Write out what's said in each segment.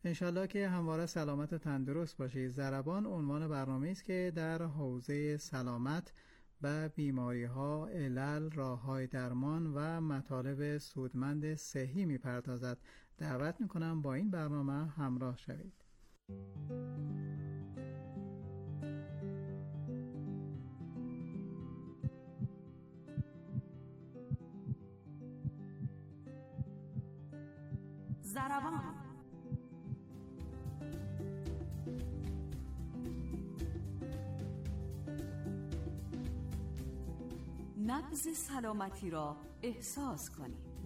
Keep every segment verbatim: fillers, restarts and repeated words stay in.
انشالله که همواره سلامت و تندرست باشید. ضربان عنوان برنامه است که در حوزه سلامت و بیماری ها، علل، راه های درمان و مطالب سودمند صحی می پردازد. دعوت می کنم با این برنامه همراه شوید. ضربان نبض سلامتی را احساس کنید.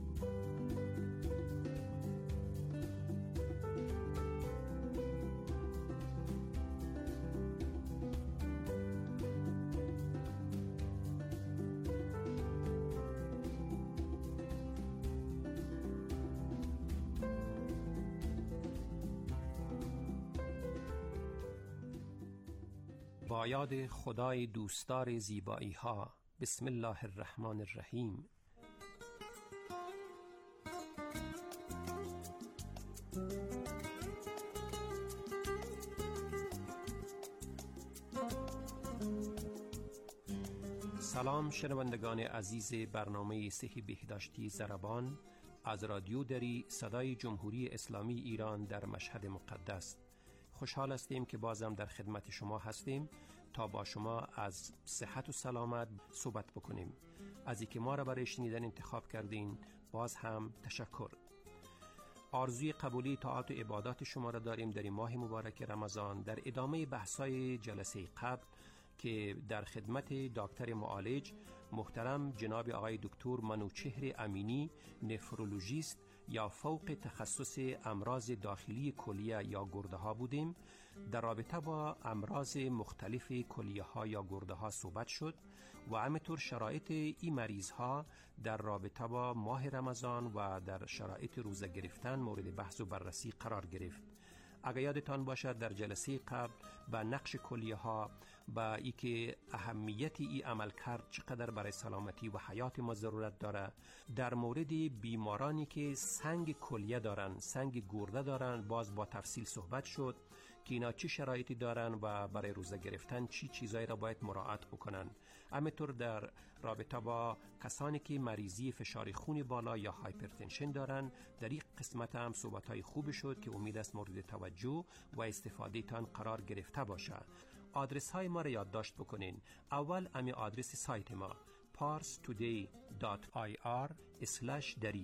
با یاد خدای دوستدار زیبایی ها. بسم الله الرحمن الرحیم. سلام شنوندگان عزیز برنامه صحی بهداشتی ضربان از رادیو دری صدای جمهوری اسلامی ایران در مشهد مقدس. خوشحال هستیم که بازم در خدمت شما هستیم تا با شما از صحت و سلامت صحبت بکنیم. از اینکه ما را برای شنیدن انتخاب کردین باز هم تشکر. آرزوی قبولی طاعات و عبادات شما را داریم در این ماه مبارک رمضان. در ادامه بحث‌های جلسه قبل که در خدمت دکتر معالج محترم جناب آقای دکتر منوچهر امینی، نفرولوژیست یا فوق تخصص امراض داخلی کلیه یا گرده ها بودیم، در رابطه با امراض مختلف کلیه ها یا گرده ها صحبت شد و همینطور شرایط این مریض ها در رابطه با ماه رمضان و در شرایط روزه گرفتن مورد بحث و بررسی قرار گرفت. اگر یادتان باشد در جلسه قبل با نقش کلیه ها و ای که اهمیت ای عمل کرد چقدر برای سلامتی و حیات ما ضرورت داره، در مورد بیمارانی که سنگ کلیه دارن، سنگ گرده دارن باز با تفصیل صحبت شد که اینا چی شرایطی دارن و برای روزه گرفتن چی چیزایی را باید مراعات بکنن. همینطور در رابطه با کسانی که مریضی فشار خون بالا یا هایپرتنشن دارن در این قسمت هم صحبت‌های خوب شد که امید است مورد توجه و استفاده تان قرار گرفته باشه. آدرس های ما را یادداشت بکنین. اول امی آدرس سایت ما پارس تودی دات آی آر اسلش دری.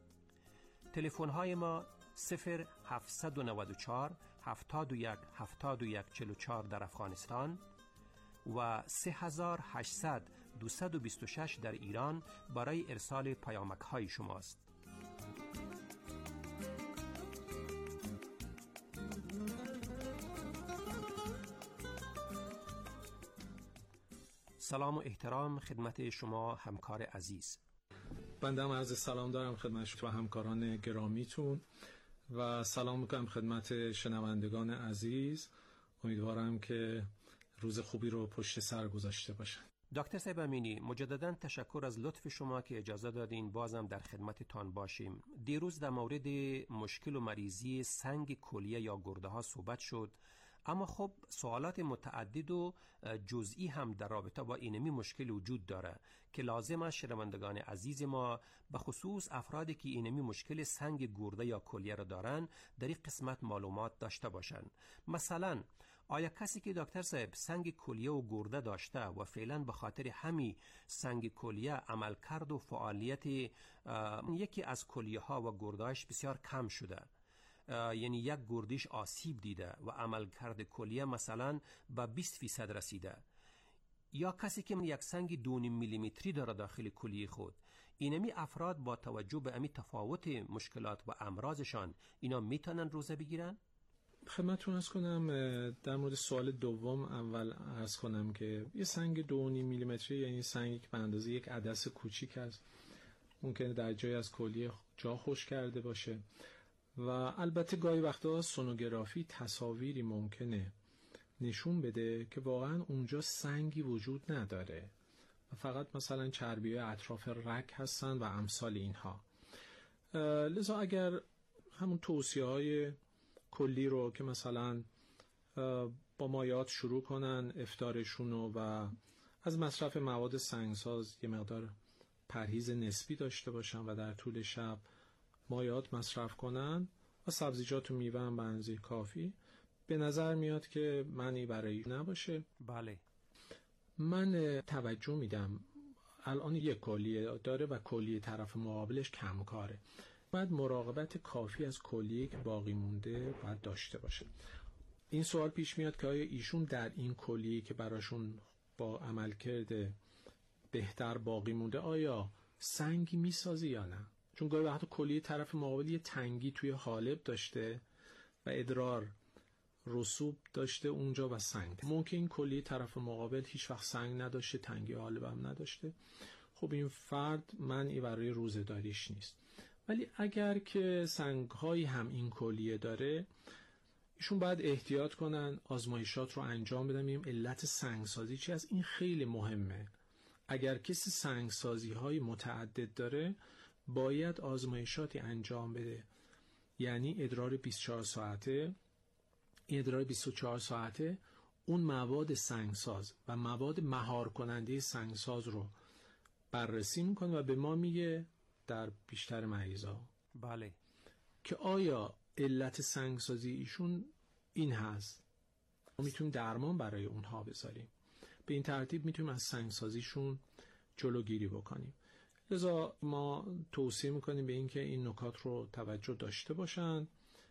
تلفن های ما صفر هفت نه چهار هفتاد و یک هفتاد و یک چهل و چهار در افغانستان و سه هزار و هشتصد دویست و بیست و شش در ایران برای ارسال پیامک های شماست. سلام و احترام خدمت شما همکار عزیز. بنده هم عرض سلام دارم خدمت شما و همکاران گرامیتون و سلام میکنم خدمت شنوندگان عزیز. امیدوارم که روز خوبی رو پشت سر گذاشته باشن. دکتر صاحب امینی، مجددا تشکر از لطف شما که اجازه دادین بازم در خدمتتان باشیم. دیروز در مورد مشکل و مریضی سنگ کلیه یا گرده ها صحبت شد، اما خب سوالات متعدد و جزئی هم در رابطه با اینمی مشکل وجود داره که لازم است شنوندگان عزیز ما به خصوص افرادی که اینمی مشکل سنگ گرده یا کلیه را دارن در این قسمت معلومات داشته باشن. مثلا آیا کسی که دکتر صاحب سنگ کلیه و گرده داشته و فعلا به خاطر همی سنگ کلیه عمل کرد و فعالیت یکی از کلیه ها و گردهاش بسیار کم شده، یعنی یک گردش آسیب دیده و عمل کرده کلیه مثلا به بیست فیصد رسیده، یا کسی که یک سنگ دو میلیمتری داره داخل کلیه خود، اینمی افراد با توجه به امی تفاوت مشکلات و امراضشان اینا میتونن روزه بگیرن؟ خدمتتون عرض کنم در مورد سوال دوم اول عرض کنم که یه سنگ دو میلیمتری یعنی سنگی که به اندازه یک عدس کوچیک است، ممکنه در جای از کلیه جا خوش کرده باشه و البته گاهی وقتا سونوگرافی تصاویری ممکنه نشون بده که واقعا اونجا سنگی وجود نداره و فقط مثلا چربی اطراف رگ هستن و امثال اینها. لذا اگر همون توصیه های کلی رو که مثلا با مایعات شروع کنن افطارشونو و از مصرف مواد سنگساز یه مقدار پرهیز نسبی داشته باشن و در طول شب مایعات مصرف کنن و سبزیجات و میوه هم به اندازه کافی، به نظر میاد که معنی برای نباشه. بله. من توجه میدم الان یک کلیه داره و کلیه طرف مقابلش کم کاره، باید مراقبت کافی از کلیه که باقی مونده باید داشته باشه. این سوال پیش میاد که آیا ایشون در این کلیه که براشون با عملکرد بهتر باقی مونده آیا سنگی میسازی یا نه؟ چون گاهی وقتا کلیه طرف مقابل یه تنگی توی حالب داشته و ادرار رسوب داشته اونجا و سنگ. ممکن این کلیه طرف مقابل هیچ وقت سنگ نداشته، تنگی حالب هم نداشته. خب این فرد معنی برای روزه‌داریش نیست. ولی اگر که سنگ‌هایی هم این کلیه داره، ایشون باید احتیاط کنن، آزمایشات رو انجام بدن، ببینیم علت سنگسازی چی است. این خیلی مهمه. اگر کسی سنگسازی های متعدد داره باید آزمایشاتی انجام بده، یعنی ادرار بیست و چهار ساعته. این ادرار بیست و چهار ساعته اون مواد سنگساز و مواد مهار کننده سنگساز رو بررسی میکنه و به ما میگه در بیشتر مریضا بله که آیا علت سنگسازی ایشون این هست، ما میتونیم درمان برای اونها بذاریم. به این ترتیب میتونیم از سنگسازیشون جلوگیری بکنیم. لذا ما توصیه میکنیم به این که این نکات رو توجه داشته باشن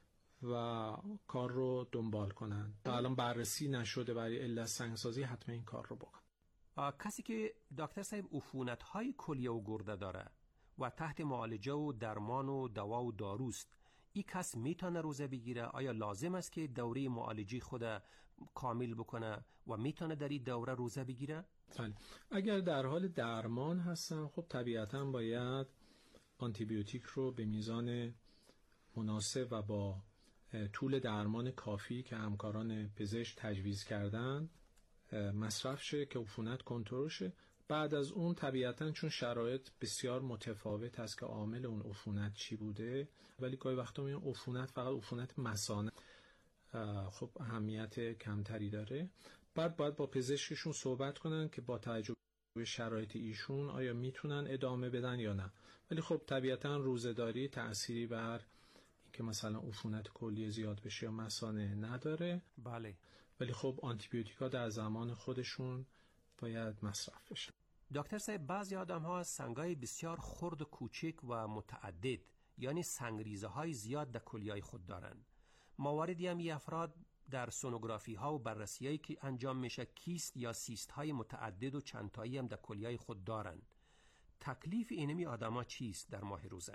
و کار رو دنبال کنن. تا الان بررسی نشده برای علت سنگسازی، حتما این کار رو بکن. کسی که دکتر صاحب عفونت‌های کلیه و گرده داره و تحت معالجه و درمان و دوا و داروست، این کس میتونه روزه بگیره؟ آیا لازم است که دوره معالجی خود کامل بکنه و میتونه در این دوره روزه بگیره؟ بله. اگر در حال درمان هستن خب طبیعتاً باید آنتی بیوتیک رو به میزان مناسب و با طول درمان کافی که همکاران پزشک تجویز کردن مصرف شه که عفونت کنترل شه. بعد از اون طبیعتاً چون شرایط بسیار متفاوت است که عامل اون عفونت چی بوده، ولی گاهی وقتا میگن عفونت فقط عفونت مثانه خب اهمیت کمتری داره. بعد باید با پزشکشون صحبت کنن که با توجه به شرایط ایشون آیا میتونن ادامه بدن یا نه. ولی خب طبیعتاً روزه‌داری تأثیری بر اینکه مثلا عفونت کلیه زیاد بشه یا مثانه نداره. بله. ولی خب آنتی بیوتیکا در زمان خودشون باید مصرف بشن. دکتر صاحب بعضی آدم ها سنگای بسیار خرد و کوچک و متعدد، یعنی سنگریزه های زیاد در کلیه خود دارن. مواردی هم ای افراد در سونوگرافی ها و بررسی هایی که انجام میشه کیست یا سیست های متعدد و چندتایی هم در کلیه خود دارن. تکلیف اینمی آدم ها چیست در ماه روزه؟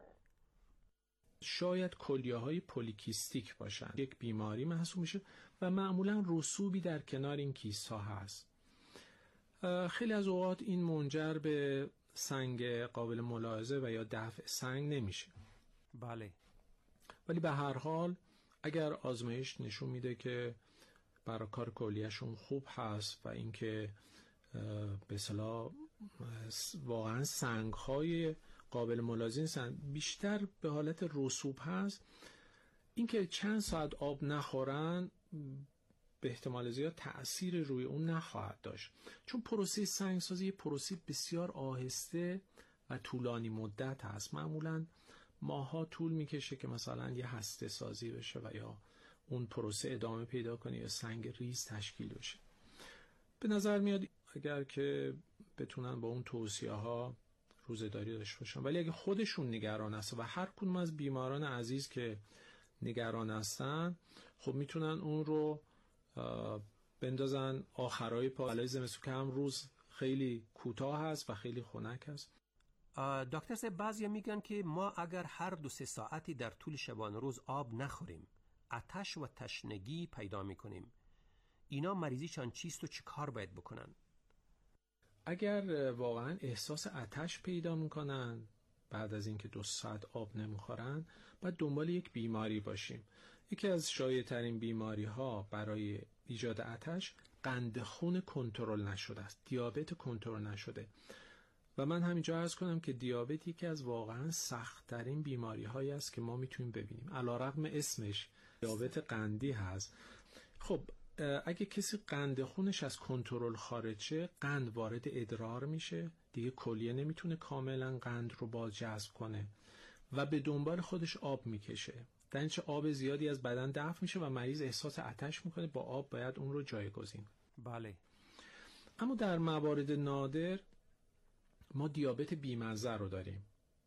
شاید کلیه های پولیکیستیک باشن، یک بیماری محسوب میشه و معمولا رسوبی در کنار این کیست ها هست. خیلی از اوقات این منجر به سنگ قابل ملاحظه و یا دفع سنگ نمیشه. بله. ولی به هر حال اگر آزمایش نشون میده که برای کار کلیهشون خوب هست و اینکه به اصطلاح واقعا سنگ های قابل ملاحظه نیستن، بیشتر به حالت رسوب هست، اینکه چند ساعت آب نخورن به احتمال زیاد تأثیر روی اون نخواهد داشت، چون پروسه سنگسازی پروسه بسیار آهسته و طولانی مدت هست. معمولاً ماها طول میکشه که مثلا یه هسته سازی بشه و یا اون پروسه ادامه پیدا کنه یا سنگ ریز تشکیل بشه. به نظر میاد اگر که بتونن با اون توصیه ها روزه‌داری داشته باشن، ولی اگه خودشون نگران هستن و هر کدوم از بیماران عزیز که نگران هستن خب میتونن اون رو بندازن آخرای پالای زمستون که هم روز خیلی کوتاه هست و خیلی خنک هست. دکتر صاحب بعضیا میگن که ما اگر هر دو سه ساعتی در طول شبانه روز آب نخوریم آتش و تشنگی پیدا میکنیم. اینا مریضیشان چیست و چه کار باید بکنن؟ اگر واقعا احساس آتش پیدا میکنن بعد از اینکه دو ساعت آب نمیخورن باید دنبال یک بیماری باشیم. یکی از شایع ترین بیماری ها برای ایجاد آتش قند خون کنترل نشده است، دیابت کنترل نشده. و من همینجا عرض کنم که دیابت یکی از واقعا سخت ترین بیماری هایی است که ما میتونیم ببینیم. علیرغم اسمش دیابت قندی هست. خب اگه کسی قند خونش از کنترل خارج شه، قند وارد ادرار میشه، دیگه کلیه نمیتونه کاملا قند رو باز جذب کنه و به دنبال خودش آب میکشه. در اینچه آب زیادی از بدن دفع میشه و مریض احساس آتش میکنه، با آب باید اون رو جایگزین. بله. اما در موارد نادر ما دیابت بیمزه رو داریم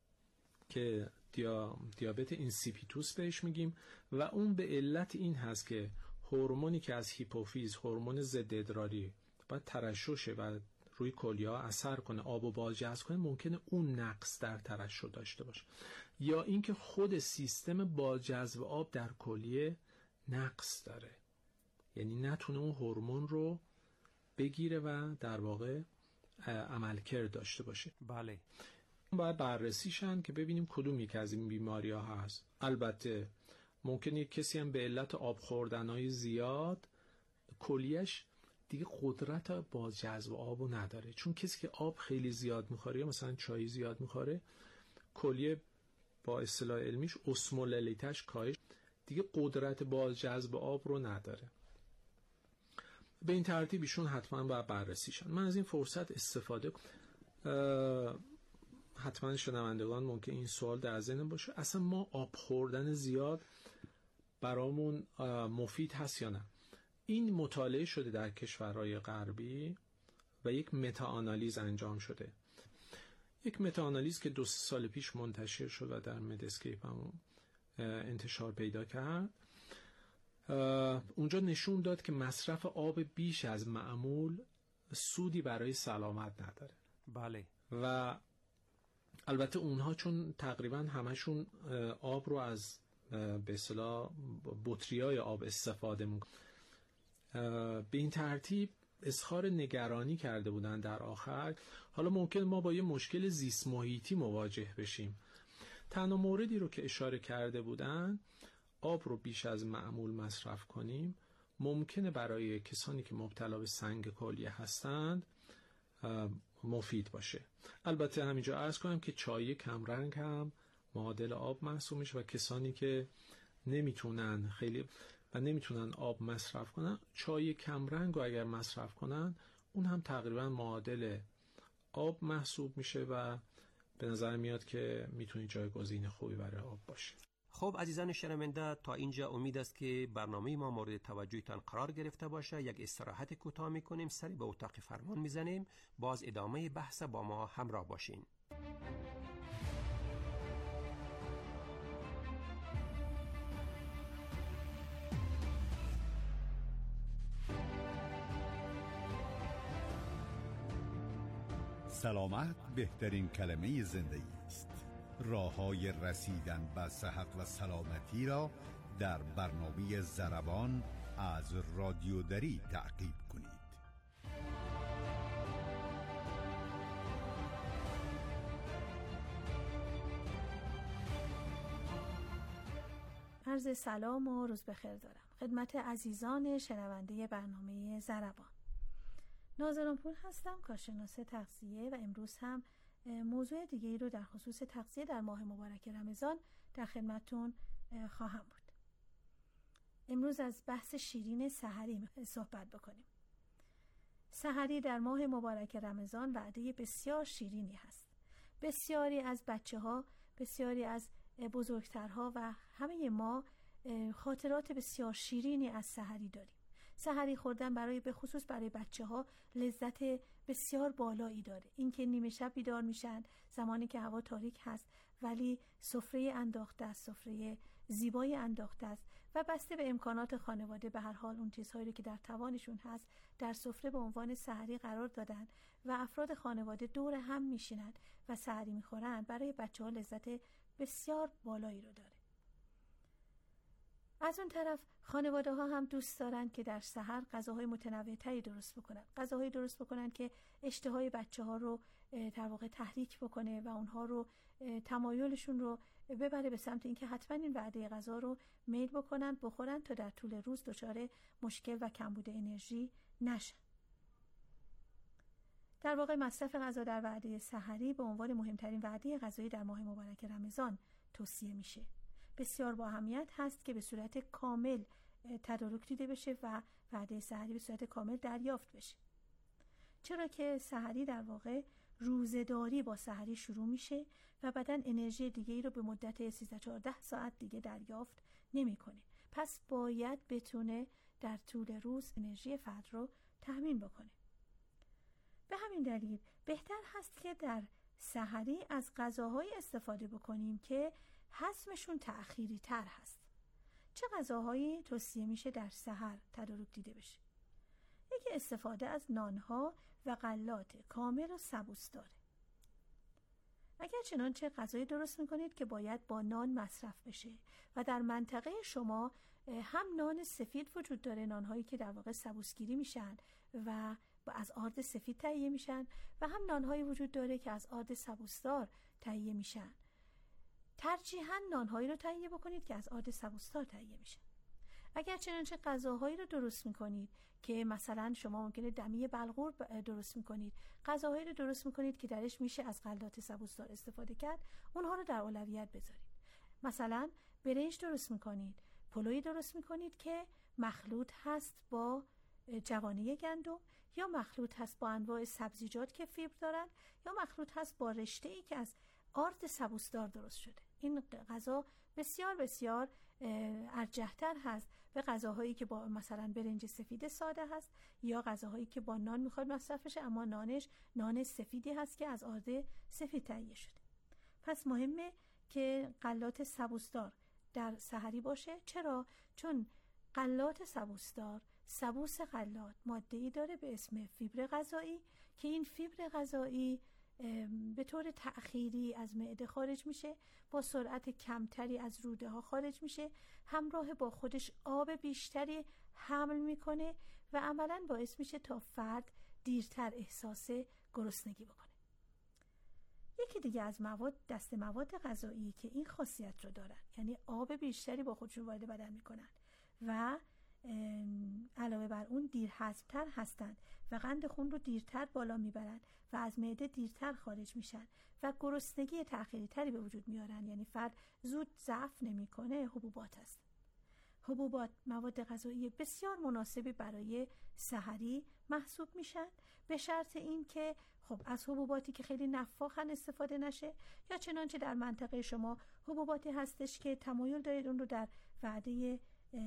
که دیا... دیابت اینسیپیتوس بهش میگیم و اون به علت این هست که هورمونی که از هیپوفیز، هورمون ضد ادراری، باید ترشحشه و روی کلیه‌ها اثر کنه، آب و بازجذب کنه، ممکنه اون نقص در ترشح داشته باشه، یا اینکه خود سیستم بازجذب آب در کلیه نقص داره، یعنی نتونه اون هورمون رو بگیره و در واقع عملکرد داشته باشه. بله. باید بررسی شن که ببینیم کدوم یک از این بیماری ها هست. البته ممکنه کسی هم به علت آب خوردنهای زیاد کلیهش دیگه قدرت بازجذب آبو نداره، چون کسی که آب خیلی زیاد میخوره یا مثلا چای زیاد میخوره، کلیه با اصطلاح علمیش اسمولالیتش کاهش، دیگه قدرت بازجذب آب رو نداره. به این ترتیب ایشون حتما باید بررسی شن. من از این فرصت استفاده کنم، حتما شنوندگان ممکن این سوال در ذهن باشه، اصلا ما آب خوردن زیاد برامون مفید هست یا نه؟ این مطالعه شده در کشورهای غربی و یک متاآنالیز انجام شده. یک متاآنالیز که دو سال پیش منتشر شد و در مدسکیپ هم انتشار پیدا کرد. اونجا نشون داد که مصرف آب بیش از معمول سودی برای سلامت نداره. بله. و البته اونها چون تقریبا همشون آب رو از به اصطلاح بطریای آب استفاده میکنن، به این ترتیب اظهار نگرانی کرده بودن در آخر. حالا ممکن ما با یه مشکل زیست محیطی مواجه بشیم. تنها موردی رو که اشاره کرده بودن، آب رو بیش از معمول مصرف کنیم ممکنه برای کسانی که مبتلا به سنگ کلیه هستند مفید باشه. البته همینجا عرض کنم که چای کمرنگ هم معادل آب محسوب میشه و کسانی که نمیتونن خیلی و نمیتونن آب مصرف کنن، چای کمرنگ رو اگر مصرف کنن اون هم تقریبا معادل آب محسوب میشه و به نظر میاد که میتونه جایگزین خوبی برای آب باشه. خب عزیزان شنونده، تا اینجا امید است که برنامه ما مورد توجهتان قرار گرفته باشه. یک استراحت کوتاه میکنیم، سری به اتاق فرمان میزنیم، باز ادامه بحث با ما همراه باشین. سلامت بهترین کلمه زندگی است. راه‌های رسیدن به صحت و سلامتی را در برنامه ضربان از رادیو دری تعقیب کنید. عرض سلام و روز بخیر دارم خدمت عزیزان شنونده برنامه ضربان. ناظران پور هستم، کارشناس تغذیه، و امروز هم موضوع دیگه ای رو در خصوص تغذیه در ماه مبارک رمضان در خدمتون خواهم بود. امروز از بحث شیرین سحری صحبت بکنیم. سحری در ماه مبارک رمضان وعده بسیار شیرینی هست. بسیاری از بچه ها، بسیاری از بزرگترها و همه ما خاطرات بسیار شیرینی از سحری داریم. سحری خوردن برای به خصوص برای بچه ها لذت بسیار بالایی داره. اینکه نیمه شب بیدار میشن زمانی که هوا تاریک هست ولی سفره انداخته است، سفره زیبایی انداخته است و بسته به امکانات خانواده به هر حال اون چیزهایی که در توانشون هست در سفره به عنوان سحری قرار دادن و افراد خانواده دور هم میشینن و سحری میخورن. برای بچه ها لذت بسیار بالایی رو داره. از اون طرف خانواده ها هم دوست دارن که در سحر غذاهای متنوع تری درست بکنن، غذاهای درست بکنن که اشتهای بچه ها رو در واقع تحریک بکنه و اونها رو تمایلشون رو ببره به سمت اینکه حتما این وعده غذا رو میل بکنن بخورن تا در طول روز دچار مشکل و کمبود انرژی نشن. در واقع مصرف غذا در وعده سحری به عنوان مهمترین وعده غذایی در ماه مبارک رمضان توصیه میشه. بسیار با اهمیت هست که به صورت کامل تدارک دیده بشه و وعده سحری به صورت کامل دریافت بشه. چرا که سحری در واقع روزه‌داری با سحری شروع میشه و بدن انرژی دیگه ای رو به مدت سیزده چهارده ساعت دیگه دریافت نمیکنه. پس باید بتونه در طول روز انرژی فرد رو تامین بکنه. به همین دلیل بهتر هست که در سحری از غذاهای استفاده بکنیم که هضمشون تأخیری تر هست. چه غذاهایی توصیه میشه در سحر تدارک دیده بشه؟ یکی استفاده از نانها و غلات کامل و سبوسداره. اگر چنانچه غذایی درست میکنید که باید با نان مصرف بشه و در منطقه شما هم نان سفید وجود داره، نانهایی که در واقع سبوسگیری میشن و از آرد سفید تهیه میشن، و هم نانهایی وجود داره که از آرد سبوسدار تهیه میشن، ترجیحاً نانهایی رو تهیه بکنید که از آرد سبوسدار تهیه میشن. اگر چنانچه غذاهایی رو درست میکنید که مثلا شما ممکنه دمی بلغور درست میکنید، غذاهایی رو درست میکنید که درش میشه از غلات سبوسدار استفاده کرد، اونها رو در اولویت بذارید. مثلا برنج درست میکنید، پلویی درست میکنید که مخلوط هست با جوانه گندم، یا مخلوط هست با انواع سبزیجات که فیبر دارن، یا مخلوط هست با رشته‌ای که از آرد سبوسدار درست شده. این غذا بسیار بسیار ارجح‌تر هست به غذاهایی که با مثلا برنج سفید ساده هست، یا غذاهایی که با نان میخواد مصرف بشه اما نانش نان سفیدی هست که از آرد سفید تهیه شده. پس مهمه که غلات سبوسدار در سحری باشه. چرا؟ چون غلات سبوسدار، سبوس غلات، ماده‌ای داره به اسم فیبر غذایی که این فیبر غذایی به طور تأخیری از معده خارج میشه، با سرعت کمتری از روده ها خارج میشه، همراه با خودش آب بیشتری حمل میکنه و عملاً باعث میشه تا فرد دیرتر احساس گرسنگی بکنه. یکی دیگه از مواد، دست مواد غذایی که این خاصیت رو دارن، یعنی آب بیشتری با خودشون وارد بدن میکنن و علاوه بر اون دیر هضم‌تر هستند و قند خون رو دیرتر بالا میبرن و از معده دیرتر خارج میشن و گرسنگی تأخیری تری به وجود میارن، یعنی فرد زود ضعف نمیکنه. حبوبات هست. حبوبات مواد غذایی بسیار مناسبی برای سحری محسوب میشن، به شرط این که خب از حبوباتی که خیلی نفاخن استفاده نشه، یا چنانچه در منطقه شما حبوباتی هستش که تمایل دارید اون رو در وعده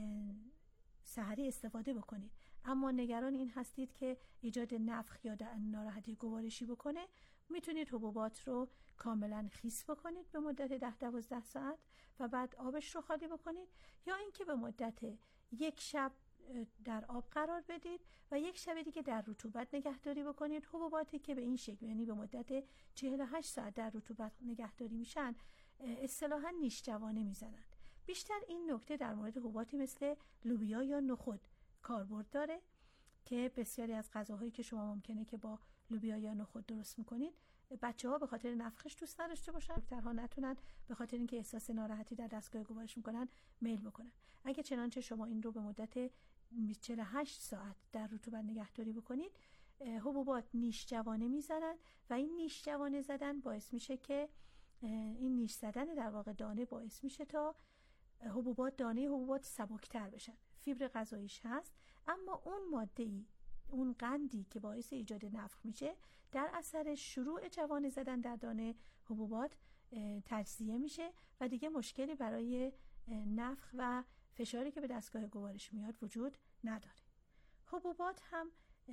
سحری استفاده بکنید اما نگران این هستید که ایجاد نفخ یا ناراحتی گوارشی بکنه، میتونید حبوبات رو کاملا خیس بکنید به مدت ده دوازده ساعت و بعد آبش رو خالی بکنید، یا اینکه به مدت یک شب در آب قرار بدید و یک شب دیگه در رطوبت نگهداری بکنید. حبوباتی که به این شکل، یعنی به مدت چهل و هشت ساعت در رطوبت نگهداری میشن، اصطلاحاً نیشجوانه میزنن. بیشتر این نکته در مورد حبوباتی مثل لوبیا یا نخود کاربرد داره که بسیاری از غذاهایی که شما ممکنه که با لوبیا یا نخود درست میکنید، بچه‌ها به خاطر نفخش دوست نداشته باشن، دکترها نتونن به خاطر اینکه احساس ناراحتی در دستگاه گوارش میکنن میل بکنن. اگه چنانچه شما این رو به مدت چهل و هشت ساعت در رطوبت نگهداری بکنید، حبوبات نیش جوانه میزنن و این نیش جوانه زدن باعث میشه که این نیش زدن در واقع دانه باعث میشه تا حبوبات دانه حبوبات سبکتر بشن. فیبر غذاییش هست اما اون ماده‌ای، اون قندی که باعث ایجاد نفخ میشه، در اثر شروع جوانه زدن در دانه حبوبات تجزیه میشه و دیگه مشکلی برای نفخ و فشاری که به دستگاه گوارش میاد وجود نداره. حبوبات هم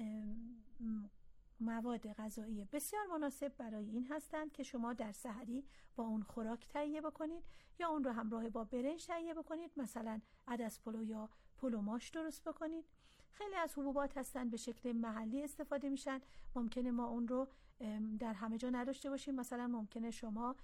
مواد غذایی بسیار مناسب برای این هستند که شما در سحری با اون خوراک تهیه بکنید یا اون رو همراه با برنج تهیه بکنید، مثلا عدس پلو یا پلو ماش درست بکنید. خیلی از حبوبات هستن به شکل محلی استفاده میشن، ممکنه ما اون رو در همه جا نداشته باشیم، مثلا ممکنه شما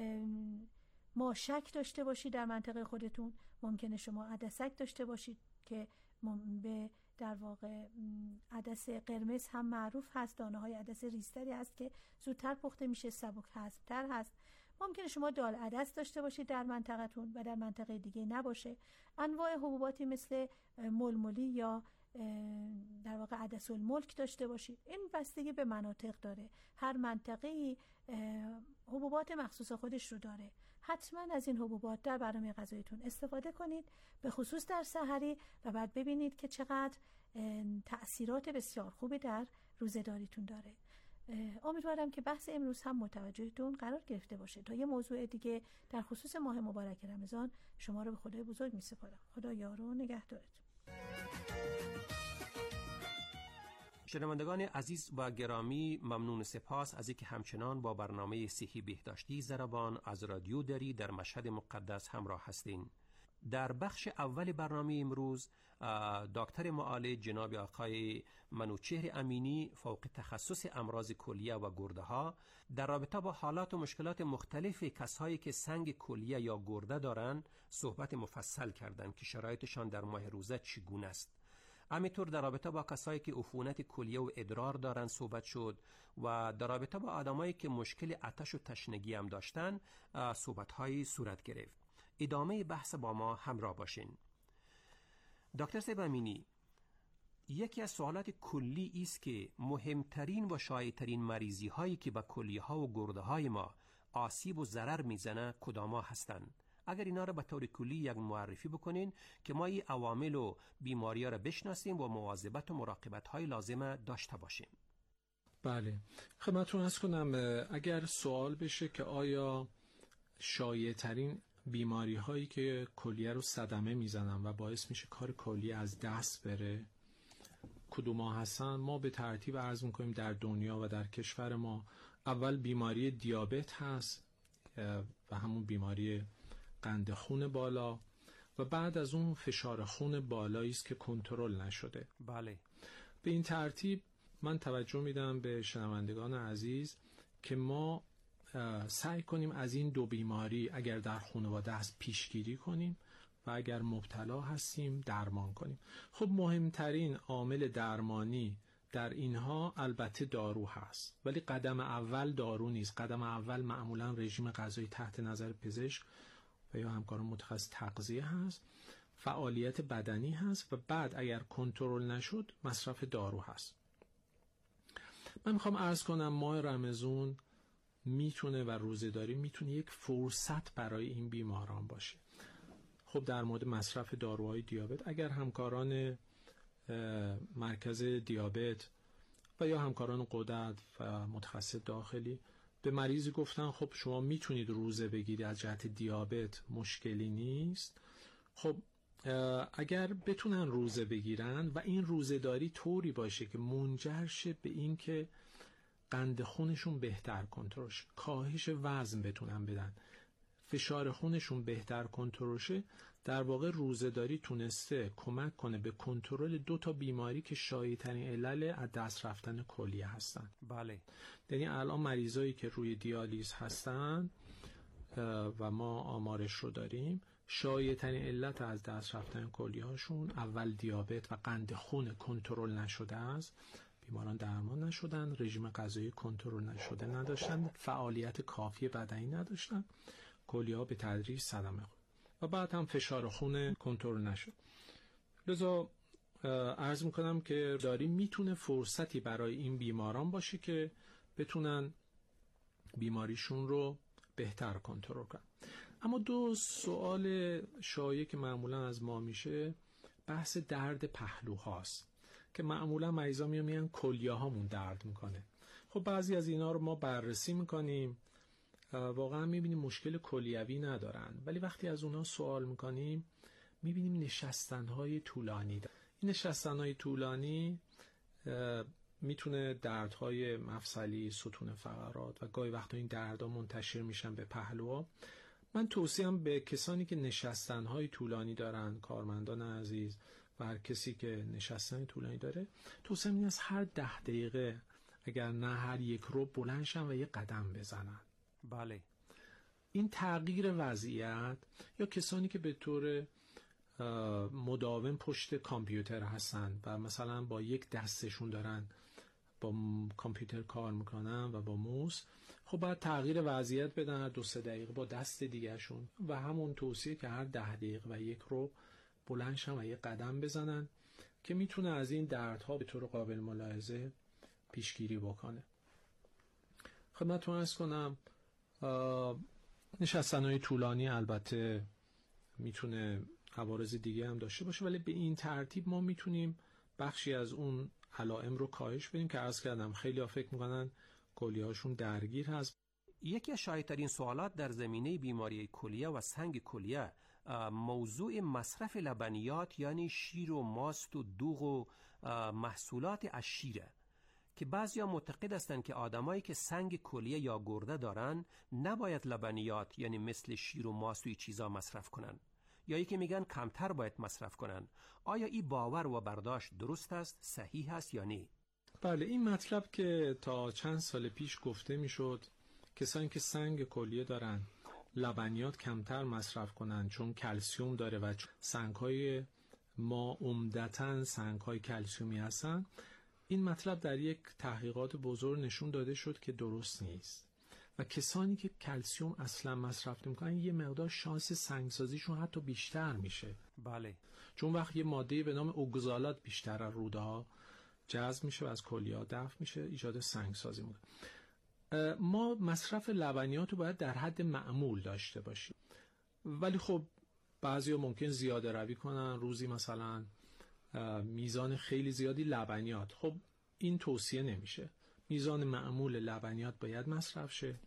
ماشک داشته باشید در منطقه خودتون، ممکنه شما عدسک داشته باشید که به در واقع عدس قرمز هم معروف هست، دانه های عدس ریزتری هست که زودتر پخته میشه، سبک هضم‌تر هست. ممکنه شما دال عدس داشته باشید در منطقتون و در منطقه دیگه نباشه. انواع حبوباتی مثل ململی یا در واقع عدس الملک داشته باشید. این بستگی به مناطق داره، هر منطقه‌ای حبوبات مخصوص خودش رو داره. حتما از این حبوبات در برنامه غذاییتون استفاده کنید، به خصوص در سحری، و بعد ببینید که چقدر تأثیرات بسیار خوبی در روزه‌داریتون داره. امیدوارم که بحث امروز هم متوجهتون قرار گرفته باشه. تا یه موضوع دیگه در خصوص ماه مبارک رمضان شما رو به خدای بزرگ می‌سپارم. خدا یار و نگهدارتون. شنوندگان عزیز و گرامی، ممنون سپاس از اینکه همچنان با برنامه صحی بهداشتی زربان از رادیو دری در مشهد مقدس همراه هستین. در بخش اول برنامه امروز دکتر معالج جناب آقای منوچهر امینی فوق تخصص امراض کلیه و گرده ها در رابطه با حالات و مشکلات مختلف کسایی که سنگ کلیه یا گرده دارند صحبت مفصل کردند که شرایطشان در ماه روزه چگونه است. همینطور در رابطه با کسایی که عفونت کلیه و ادرار دارن صحبت شد و در رابطه با آدمایی که مشکل آتش و تشنگی هم داشتن صحبت‌هایی صورت گرفت. ادامه بحث با ما همراه باشین. دکتر صاحب امینی، یکی از سوالات کلی است که مهمترین و شایع‌ترین مریضی هایی که به کلیه ها و گرده های ما آسیب و ضرر میزنه کدام هستند؟ اگر اینا را به طور کلی یک معرفی بکنین که ما این عوامل و بیماری ها را بشناسیم و مواظبت و مراقبت های لازمه داشته باشیم. بله، خدمتتون عرض کنم اگر سوال بشه که آیا شایع ترین بیماری هایی که کلیه رو صدمه میزنن و باعث میشه کار کلیه از دست بره کدوم ها هستن، ما به ترتیب عرض میکنیم در دنیا و در کشور ما اول بیماری دیابت هست و همون بیماری قند خون بالا و بعد از اون فشار خون بالایی است که کنترل نشده. بله. به این ترتیب من توجه میدم به شنوندگان عزیز که ما سعی کنیم از این دو بیماری اگر در خانواده هست پیشگیری کنیم و اگر مبتلا هستیم درمان کنیم. خب مهمترین عامل درمانی در اینها البته دارو هست، ولی قدم اول دارو نیست. قدم اول معمولا رژیم غذایی تحت نظر پزشک و یا همکاران متخصص تغذیه هست، فعالیت بدنی هست و بعد اگر کنترل نشد مصرف دارو هست. من میخوام عرض کنم ماه رمضان میتونه و روزه‌داری میتونه یک فرصت برای این بیماران باشه. خب در مورد مصرف داروهای دیابت اگر همکاران مرکز دیابت و یا همکاران غدد و متخصص داخلی به مریضی گفتن خب شما میتونید روزه بگیری از جهت دیابت مشکلی نیست، خب اگر بتونن روزه بگیرن و این روزه‌داری طوری باشه که منجر شه به این که قند خونشون بهتر کنترل شه، کاهش وزن بتونن بدن، فشار خونشون بهتر کنترل شه، در واقع روزه‌داری تونسته کمک کنه به کنترل دو تا بیماری که شایع‌ترین علل از دست رفتن کلیه هستن. بله. یعنی الان مریضایی که روی دیالیز هستن و ما آمارش رو داریم، شایع‌ترین علت از دست رفتن کلیه هاشون اول دیابت و قند خون کنترل نشده است. بیماران درمان نشدن، رژیم غذایی کنترل نشده نداشتن، فعالیت کافی بدنی نداشتن، کلیه ها به تدریج صدمه خورد و بعد هم فشار خون کنترل نشد. لذا عرض میکنم که داری میتونه فرصتی برای این بیماران باشه که بتونن بیماریشون رو بهتر کنترل کنن. اما دو سوال شایع که معمولا از ما میشه بحث درد پهلو هاست که معمولا مریضا میان میگن کلیه هامون درد میکنه. خب بعضی از اینا رو ما بررسی میکنیم، واقعا میبینیم مشکل کلیوی ندارن، ولی وقتی از اونا سوال میکنیم میبینیم نشستنهای طولانی دارن. این نشستنهای طولانی میتونه دردهای مفصلی، ستون فقرات و گاهی وقتا این دردها منتشر میشن به پهلوها. من توصیم به کسانی که نشستنهای طولانی دارن، کارمندان عزیز و هر کسی که نشستن طولانی داره، توصیه اینه از هر ده دقیقه اگر نه هر یک رو بلند شن و یک قدم بزنن. بله. این تغییر وضعیت، یا کسانی که به طور مداوم پشت کامپیوتر هستن و مثلا با یک دستشون دارن با کامپیوتر کار میکنن و با موس، خب باید تغییر وضعیت بدن هر دو سه دقیقه با دست دیگهشون و همون توصیه که هر ده دقیقه و یک رو بلند شن و یک قدم بزنن که میتونه از این دردها به طور قابل ملاحظه پیشگیری بکنه. خدمتتون عرض کنم نشستن‌های طولانی البته میتونه عوارض دیگه هم داشته باشه، ولی به این ترتیب ما میتونیم بخشی از اون علائم رو کاهش بدیم که عرض کردم خیلی ها فکر میکنن کلیه‌هاشون درگیر هست. یکی از شایع‌ترین سوالات در زمینه بیماری کلیه و سنگ کلیه موضوع مصرف لبنیات یعنی شیر و ماست و دوغ و محصولات از شیره که بعضیا معتقد هستند که آدمایی که سنگ کلیه یا گرده دارن نباید لبنیات یعنی مثل شیر و ماست و این چیزا مصرف کنن، یا یکی میگن کمتر باید مصرف کنن. آیا این باور و برداشت درست است، صحیح است یا نه؟ بله، این مطلب که تا چند سال پیش گفته میشد کسانی که سنگ کلیه دارن لبنیات کمتر مصرف کنن چون کلسیوم داره و سنگ‌های ما عمدتاً سنگ‌های کلسیومی هستن، این مطلب در یک تحقیقات بزرگ نشون داده شد که درست نیست و کسانی که کلسیوم اصلا مصرف نمی‌کنن یه مقدار شانس سنگسازیشون حتی بیشتر میشه. بله، چون وقت یه ماده به نام اوگزالات بیشتر از روده‌ها جذب میشه و از کلیه‌ها دفع میشه، ایجاد سنگسازی میکنه. ما مصرف لبنیات رو باید در حد معمول داشته باشیم، ولی خب بعضیا ممکن زیاده روی کنن، روزی مثلا میزان خیلی زیادی لبنیات. خب این توصیه نمیشه، میزان معمول لبنیات باید مصرف شه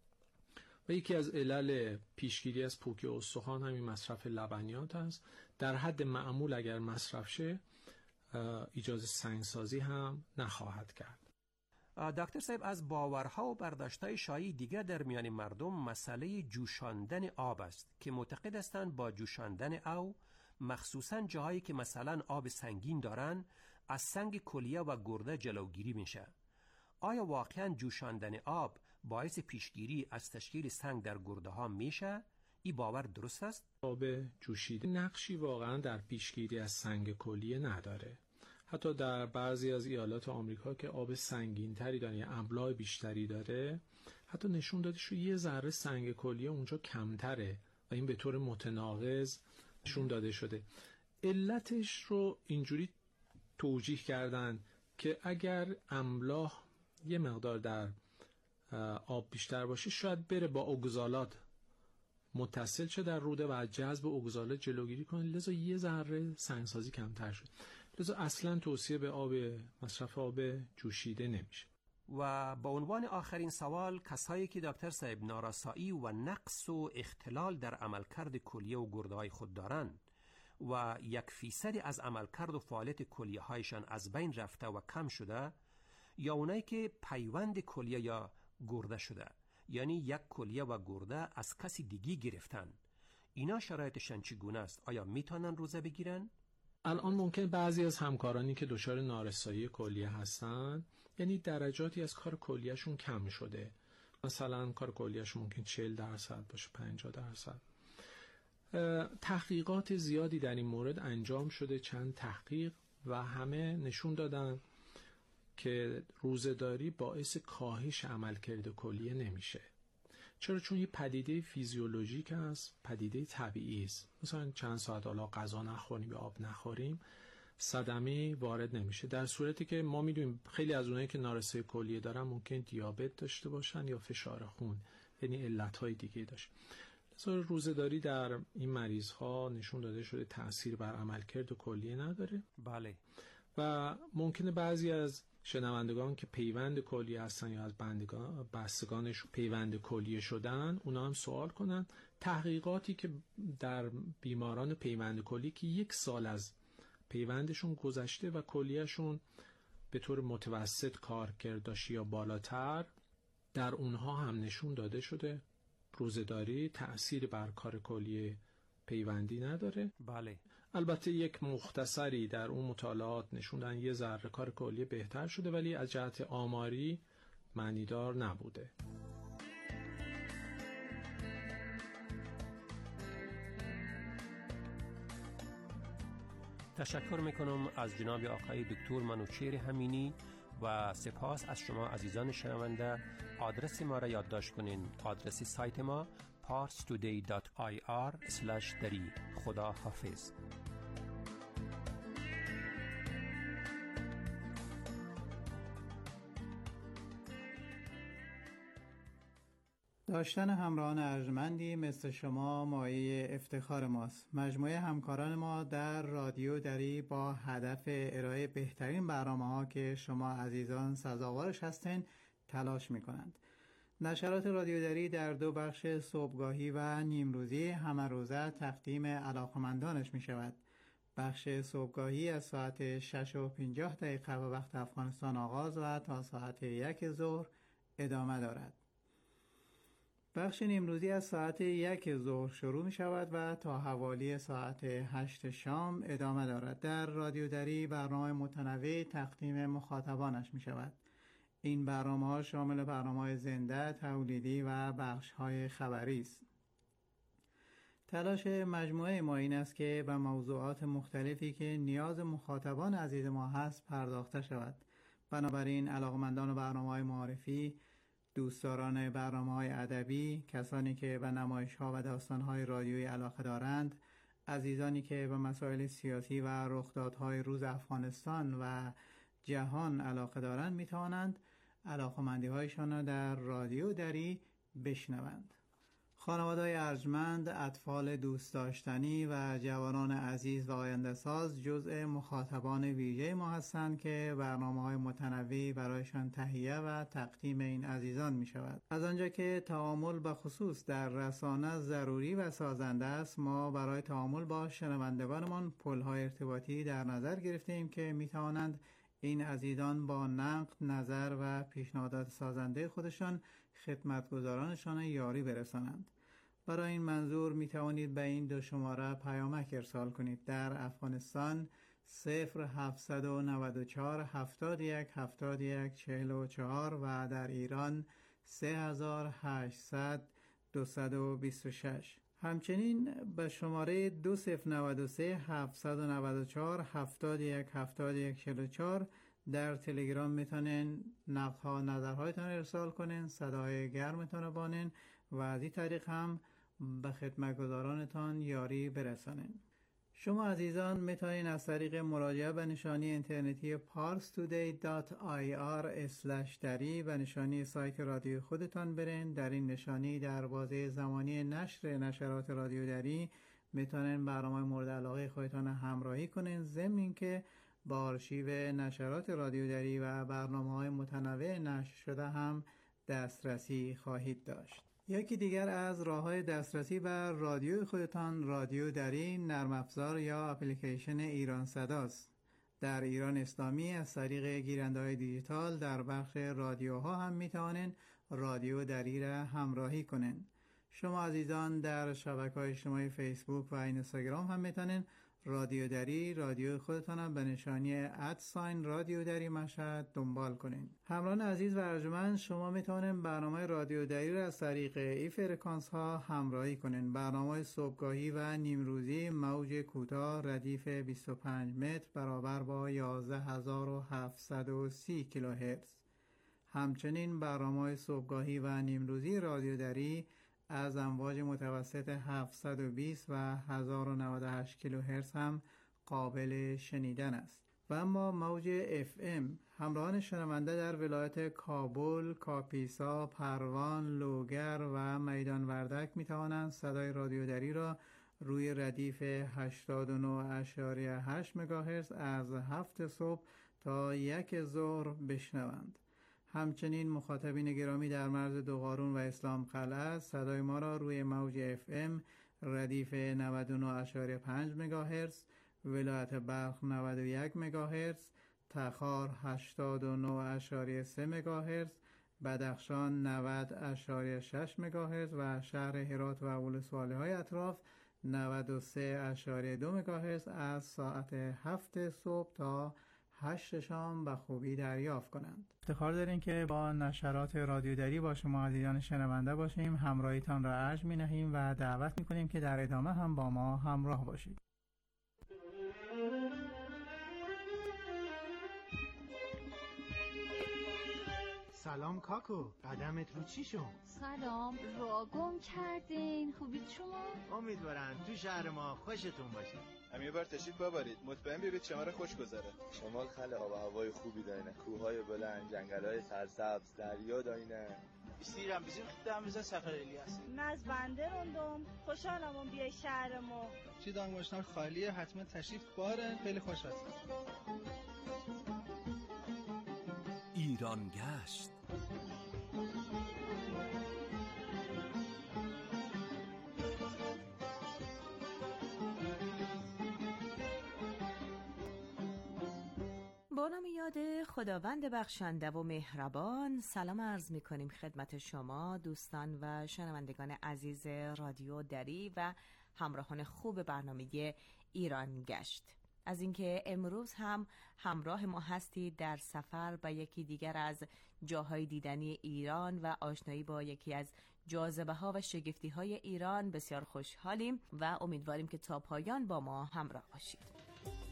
و یکی از علل پیشگیری از پوکی استخوان همین مصرف لبنیات است. در حد معمول اگر مصرف شه ایجاد سنگسازی هم نخواهد کرد. دکتر صاحب، از باورها و برداشت‌های شایع دیگر در میان مردم مسئله جوشاندن آب است که معتقد هستند با جوشاندن آب مخصوصاً جاهایی که مثلا آب سنگین دارن از سنگ کلیه و گرده جلوگیری میشه. آیا واقعاً جوشاندن آب باعث پیشگیری از تشکیل سنگ در گرده ها میشه؟ این باور درست است؟ آب جوشیده نقشی واقعاً در پیشگیری از سنگ کلیه نداره. حتی در بعضی از ایالات آمریکا که آب سنگین تری داره یا املاح بیشتری داره، حتی نشون داده شو یه ذره سنگ کلیه اونجا کمتره و این به طور متناقض نشون داده شده. علتش رو اینجوری توجیه کردن که اگر املاح یه مقدار در آب بیشتر باشه شاید بره با اوگزالات متصل شه در روده و از جذب اوگزالات جلوگیری کنه، لذا یه ذره سنگسازی کمتر شد. لذا اصلا توصیه به آب مصرف آب جوشیده نمیشه. و با عنوان آخرین سوال، کسایی که دکتر صاحب نارسایی و نقص و اختلال در عملکرد کلیه و گرده‌های خود دارند و یک فیصد از عملکرد و فعالیت کلیه هایشان از بین رفته و کم شده، یا اونایی که پیوند کلیه یا گرده شده، یعنی یک کلیه و گرده از کسی دیگی گرفتن، اینا شرایطشان چگونه است؟ آیا میتونن روزه بگیرن؟ الان ممکن بعضی از همکارانی که دچار نارسایی کلیه هستن، یعنی درجاتی از کار کلیهشون کم شده، مثلا کار کلیهشون ممکن چهل درصد باشه، پنجاه درصد. تحقیقات زیادی در این مورد انجام شده، چند تحقیق، و همه نشون دادن که روزه‌داری باعث کاهش عملکرد کلیه نمیشه. چرا؟ چون یه پدیده فیزیولوژیک است، پدیده طبیعی است. مثلا چند ساعت حالا غذا نخوریم یا آب نخوریم، صدمه وارد نمیشه. در صورتی که ما میدونیم خیلی از اونایی که نارسایی کلیه دارن ممکن دیابت داشته باشن یا فشار خون، یعنی علت‌های دیگه داشت. لذا روزه‌داری در این مریض‌ها نشون داده شده تأثیر بر عملکرد کلیه نداره. بله. و ممکنه بعضی از شنوندگان که پیوند کلیه هستن یا از بندگان بستگانش پیوند کلیه شدن، اونا هم سوال کنن تحقیقاتی که در بیماران پیوند کلیه که یک سال از پیوندشون گذشته و کلیهشون به طور متوسط کار کرداشی یا بالاتر، در اونها هم نشون داده شده روزه‌داری تأثیر بر کار کلیه پیوندی نداره. بله. البته یک مختصری در اون مطالعات نشوندن یه ذره کار کلیه بهتر شده، ولی از جهت آماری معنیدار نبوده. تشکر میکنم از جناب آقای دکتر منوچهر همینی و سپاس از شما عزیزان شنونده. آدرس ما را یادداشت کنین. آدرس سایت ما پارس تودی دات آی آر اسلش دری. خدا حافظ. داشتن همراهان ارجمندی مثل شما مایه افتخار ماست. مجموعه همکاران ما در رادیو دری با هدف ارائه بهترین برنامه‌ها که شما عزیزان سزاوارش هستین تلاش می‌کنند. نشرات رادیو دری در دو بخش صبحگاهی و نیمروزی همه روزه تقدیم علاقمندانش می‌شود. بخش صبحگاهی از ساعت شش و پنجاه دقیقه به وقت افغانستان آغاز و تا ساعت یک ظهر ادامه دارد. بخش نیمروزی از ساعت یک ظهر شروع می شود و تا حوالی ساعت هشت شام ادامه دارد. در رادیو دری برنامه متنوع تقدیم مخاطبانش می شود. این برنامه ها شامل برنامه های زنده، تولیدی و بخش های خبری است. تلاش مجموعه ما این است که به موضوعات مختلفی که نیاز مخاطبان عزیز ما هست پرداخته شود. بنابراین علاقمندان برنامه‌های معرفی، دوستداران برنامه‌های ادبی، کسانی که به نمایش‌ها و داستان‌های رادیویی علاقه دارند، عزیزانی که به مسائل سیاسی و رخدادهای روز افغانستان و جهان علاقه دارند می‌توانند علاقه‌مندی‌هایشان را در رادیو دری بشنوند. خانواده‌های ارجمند، اطفال دوست داشتنی و جوانان عزیز و آینده ساز جزء مخاطبان ویژه ما هستند که برنامه‌های متنوعی برایشان تهیه و تقدیم این عزیزان می شود. از آنجا که تعامل به خصوص در رسانه ضروری و سازنده است، ما برای تعامل با شنوندگانمان پل‌های ارتباطی در نظر گرفتیم که می توانند این عزیزان با نقد، نظر و پیشنهادات سازنده خودشان خدمتگزارانشان یاری برسانند. برای این منظور می توانید به این دو شماره پیامک ارسال کنید. در افغانستان صفر هفتصد و نود و چهار هفتاد و یک هفتاد و یک چهل و چهار و در ایران سه هزار و هشتصد دویست و بیست و شش. همچنین به شماره دو صفر نود و سه هفتصد و نود و چهار هفتاد و یک هفتاد و یک چهل و چهار در تلگرام میتونین نقدها نظرهایتان ارسال کنین، صدای گرمتان بانین و از این طریق هم به خدمتگزارانتان یاری برسانین. شما عزیزان میتونین از طریق مراجعه به نشانی اینترنتی پارس تودی دات آی آر اسلش دری به نشانی سایت رادیو خودتان برین. در این نشانی در بازه زمانی نشر نشرات رادیو دری میتونین برنامه مورد علاقه خودتان همراهی کنین، ضمن اینکه با آرشیو نشرات رادیو دری و برنامه‌های متنوع نشر شده هم دسترسی خواهید داشت. یکی دیگر از راه‌های دسترسی بر رادیو خودتان رادیو دری نرم افزار یا اپلیکیشن ایران صداست. در ایران اسلامی از طریق گیرنده‌های دیجیتال در بخش رادیوها هم می‌توانید رادیو دری را همراهی کنین. شما عزیزان در شبکه‌های اجتماعی فیسبوک و اینستاگرام هم می‌تونید رادیو دری رادیو خودتان به نشانی ادساین رادیو دری مشهد دنبال کنین. همراهان عزیز و ارجمند، شما میتونید برنامه رادیو دری را از طریق ای فرکانس ها همراهی کنین. برنامه صبحگاهی و نیمروزی موج کوتاه ردیف بیست و پنج متر برابر با یازده هزار و هفتصد و سی کیلوهرتز. همچنین برنامه صبحگاهی و نیمروزی رادیو دری از امواج متوسط هفتصد و بیست و هزار و نود و هشت کیلوهرتز هم قابل شنیدن است. و اما موج اف ام همراهان شنونده در ولایت کابل، کاپیسا، پروان، لوگر و میدان وردک می توانند صدای رادیو دری را روی ردیف هشتاد و نه ممیز هشت مگاهرتز از هفت صبح تا یک ظهر بشنوند. همچنین مخاطبین گرامی در مرز دوقارون و اسلام قلعه صدای ما را روی موج اف ام ردیف نود و نه ممیز پنج مگاهرتز، ولایت بلخ نود و یک مگاهرتز، تخار هشتاد و نه ممیز سه مگاهرتز، بدخشان نود ممیز شش مگاهرتز و شهر هرات و ولسوالی‌های اطراف نود و سه ممیز دو مگاهرتز از ساعت هفت صبح تا هشت شام به خوبی دریافت کنند. افتخار داریم که با نشرات رادیو دری با شما عزیزان شنونده باشیم. همراهیتان را ارج می نهیم و دعوت می کنیم که در ادامه هم با ما همراه باشید. سلام کاکو، قدمت رو چی شد؟ سلام، را گم کردین. خوبید شما؟ امیدوارم تو شهر ما خوشتون باشه. هم یه بار تشریف ببرید، مطمئن ببینید شمال خوش گذره. شمال خیلی آب و هوای خوبی داره، کوههای بلند، جنگل‌های سرسبز، دریا داینه. بیستیرم بیزیم خودم بزن سفر الیاس. ناز بنده روندم، خوشحالم اون بیای شهرمو. چی دانگوشتان خالیه، حتما تشریف بارن، خیلی خوش هست. ایران گشت. با نام یاد خداوند بخشنده و مهربان، سلام عرض می کنیم خدمت شما دوستان و شنوندگان عزیز رادیو دری و همراهان خوب برنامه ایران گشت. از اینکه امروز هم همراه ما هستید در سفر به یکی دیگر از جاهای دیدنی ایران و آشنایی با یکی از جاذبه ها و شگفتی های ایران بسیار خوشحالیم و امیدواریم که تا پایان با ما همراه باشید.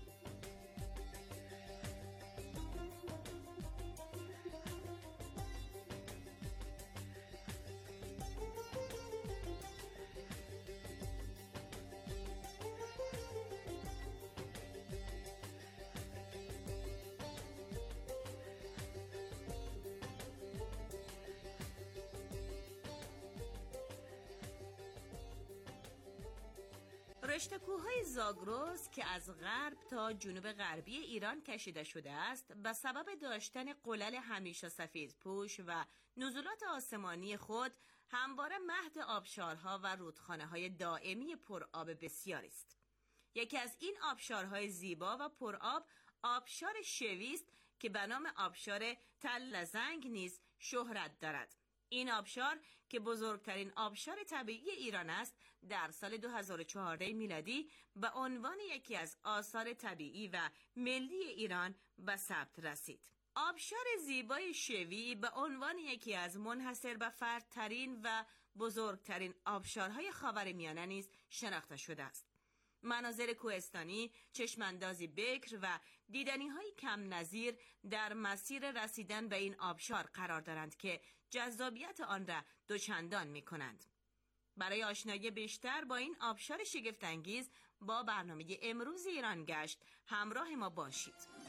رشته کوههای زاگرس که از غرب تا جنوب غربی ایران کشیده شده است، به سبب داشتن قلل همیشه سفیدپوش و نزولات آسمانی خود همواره مهد آبشارها و رودخانه‌های دائمی پرآب بسیاری است. یکی از این آبشارهای زیبا و پرآب آبشار شوی است که به نام آبشار تل زنگ نیز شهرت دارد. این آبشار که بزرگترین آبشار طبیعی ایران است، در سال دو هزار و چهارده میلادی به عنوان یکی از آثار طبیعی و ملی ایران به ثبت رسید. آبشار زیبای شوی به عنوان یکی از منحصر به فردترین و بزرگترین آبشارهای خاورمیانه نیز شناخته شده است. مناظر کوهستانی، چشماندازی بکر و دیدنی‌های کم نظیر در مسیر رسیدن به این آبشار قرار دارند که جذابیت آن را دوچندان می‌کنند. برای آشنایی بیشتر با این آبشار شگفت‌انگیز با برنامه امروز ایران گشت همراه ما باشید.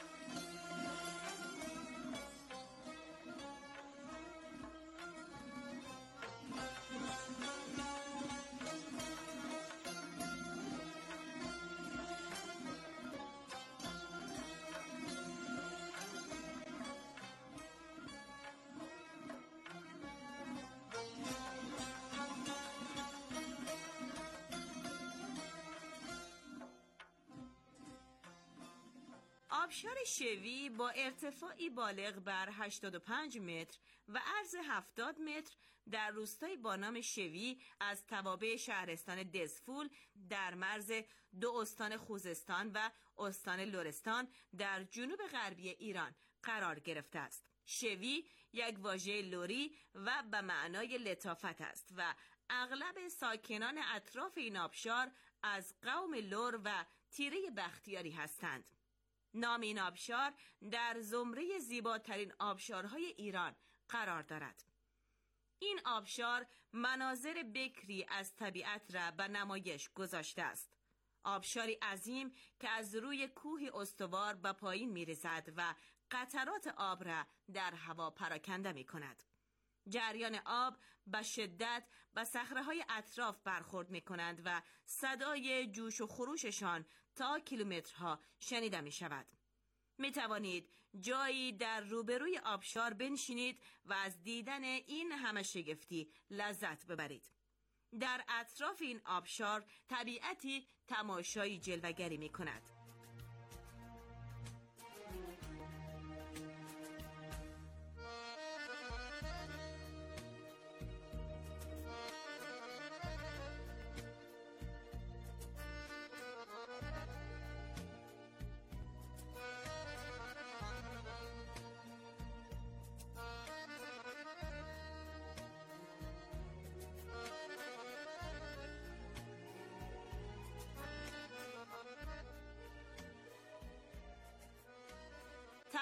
آبشار شوی با ارتفاعی بالغ بر هشتاد و پنج متر و عرض هفتاد متر در روستای با نام شوی از توابع شهرستان دزفول در مرز دو استان خوزستان و استان لرستان در جنوب غربی ایران قرار گرفته است. شوی یک واژه لری و به معنای لطافت است و اغلب ساکنان اطراف این آبشار از قوم لر و تیره بختیاری هستند. نام این آبشار در زمره زیباترین آبشارهای ایران قرار دارد. این آبشار مناظر بکری از طبیعت را به نمایش گذاشته است. آبشاری عظیم که از روی کوهی استوار به پایین می‌ریزد و قطرات آب را در هوا پراکنده می‌کند. جریان آب به شدت به صخره‌های اطراف برخورد می‌کنند و صدای جوش و خروششان تا کیلومترها شنیده می‌شود. می‌توانید جایی در روبروی آبشار بنشینید و از دیدن این همه شگفتی لذت ببرید. در اطراف این آبشار طبیعتی تماشایی جلوه‌گری می‌کند.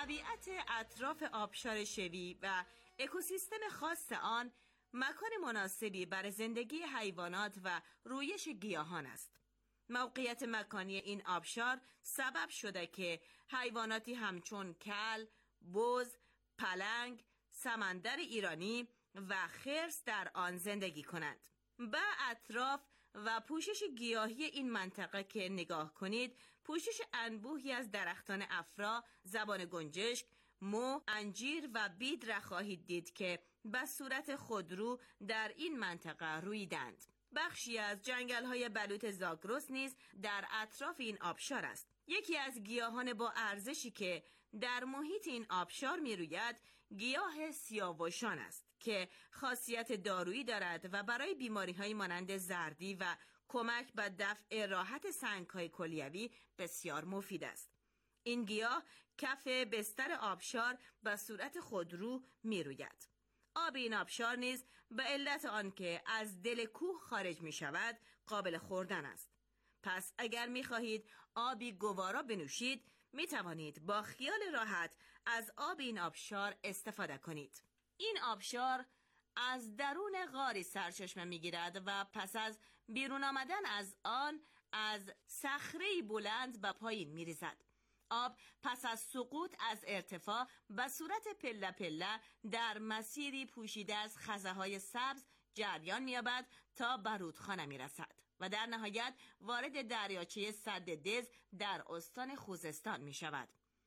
طبیعت اطراف آبشار شوی و اکوسیستم خاص آن مکان مناسبی برای زندگی حیوانات و رویش گیاهان است. موقعیت مکانی این آبشار سبب شده که حیواناتی همچون کل، بز، پلنگ، سمندر ایرانی و خرس در آن زندگی کنند. به اطراف و پوشش گیاهی این منطقه که نگاه کنید، پوشش انبوهی از درختان افرا، زبان گنجشک، مو، انجیر و بید را خواهید دید که به صورت خودرو در این منطقه رویدند. بخشی از جنگل‌های بلوط زاگرس نیز در اطراف این آبشار است. یکی از گیاهان با ارزشی که در محیط این آبشار می‌روید، گیاه سیاوشان است که خاصیت دارویی دارد و برای بیماری‌های مانند زردی و کمک به دفع راحت سنگ‌های کلیوی بسیار مفید است. این گیاه کف بستر آبشار به صورت خودرو می‌روید. آب این آبشار نیز به علت آنکه از دل کوه خارج می شود قابل خوردن است. پس اگر می خواهید آبی گوارا بنوشید، می توانید با خیال راحت از آب این آبشار استفاده کنید. این آبشار از درون غاری سرچشمه می گیرد و پس از بیرون آمدن از آن از صخره‌ای بلند به پایین می ریزد. آب پس از سقوط از ارتفاع به صورت پله پله در مسیری پوشیده از خزه‌های سبز جریان می‌یابد تا به رودخانه می‌رسد و در نهایت وارد دریاچه سد دز در استان خوزستان می‌شود.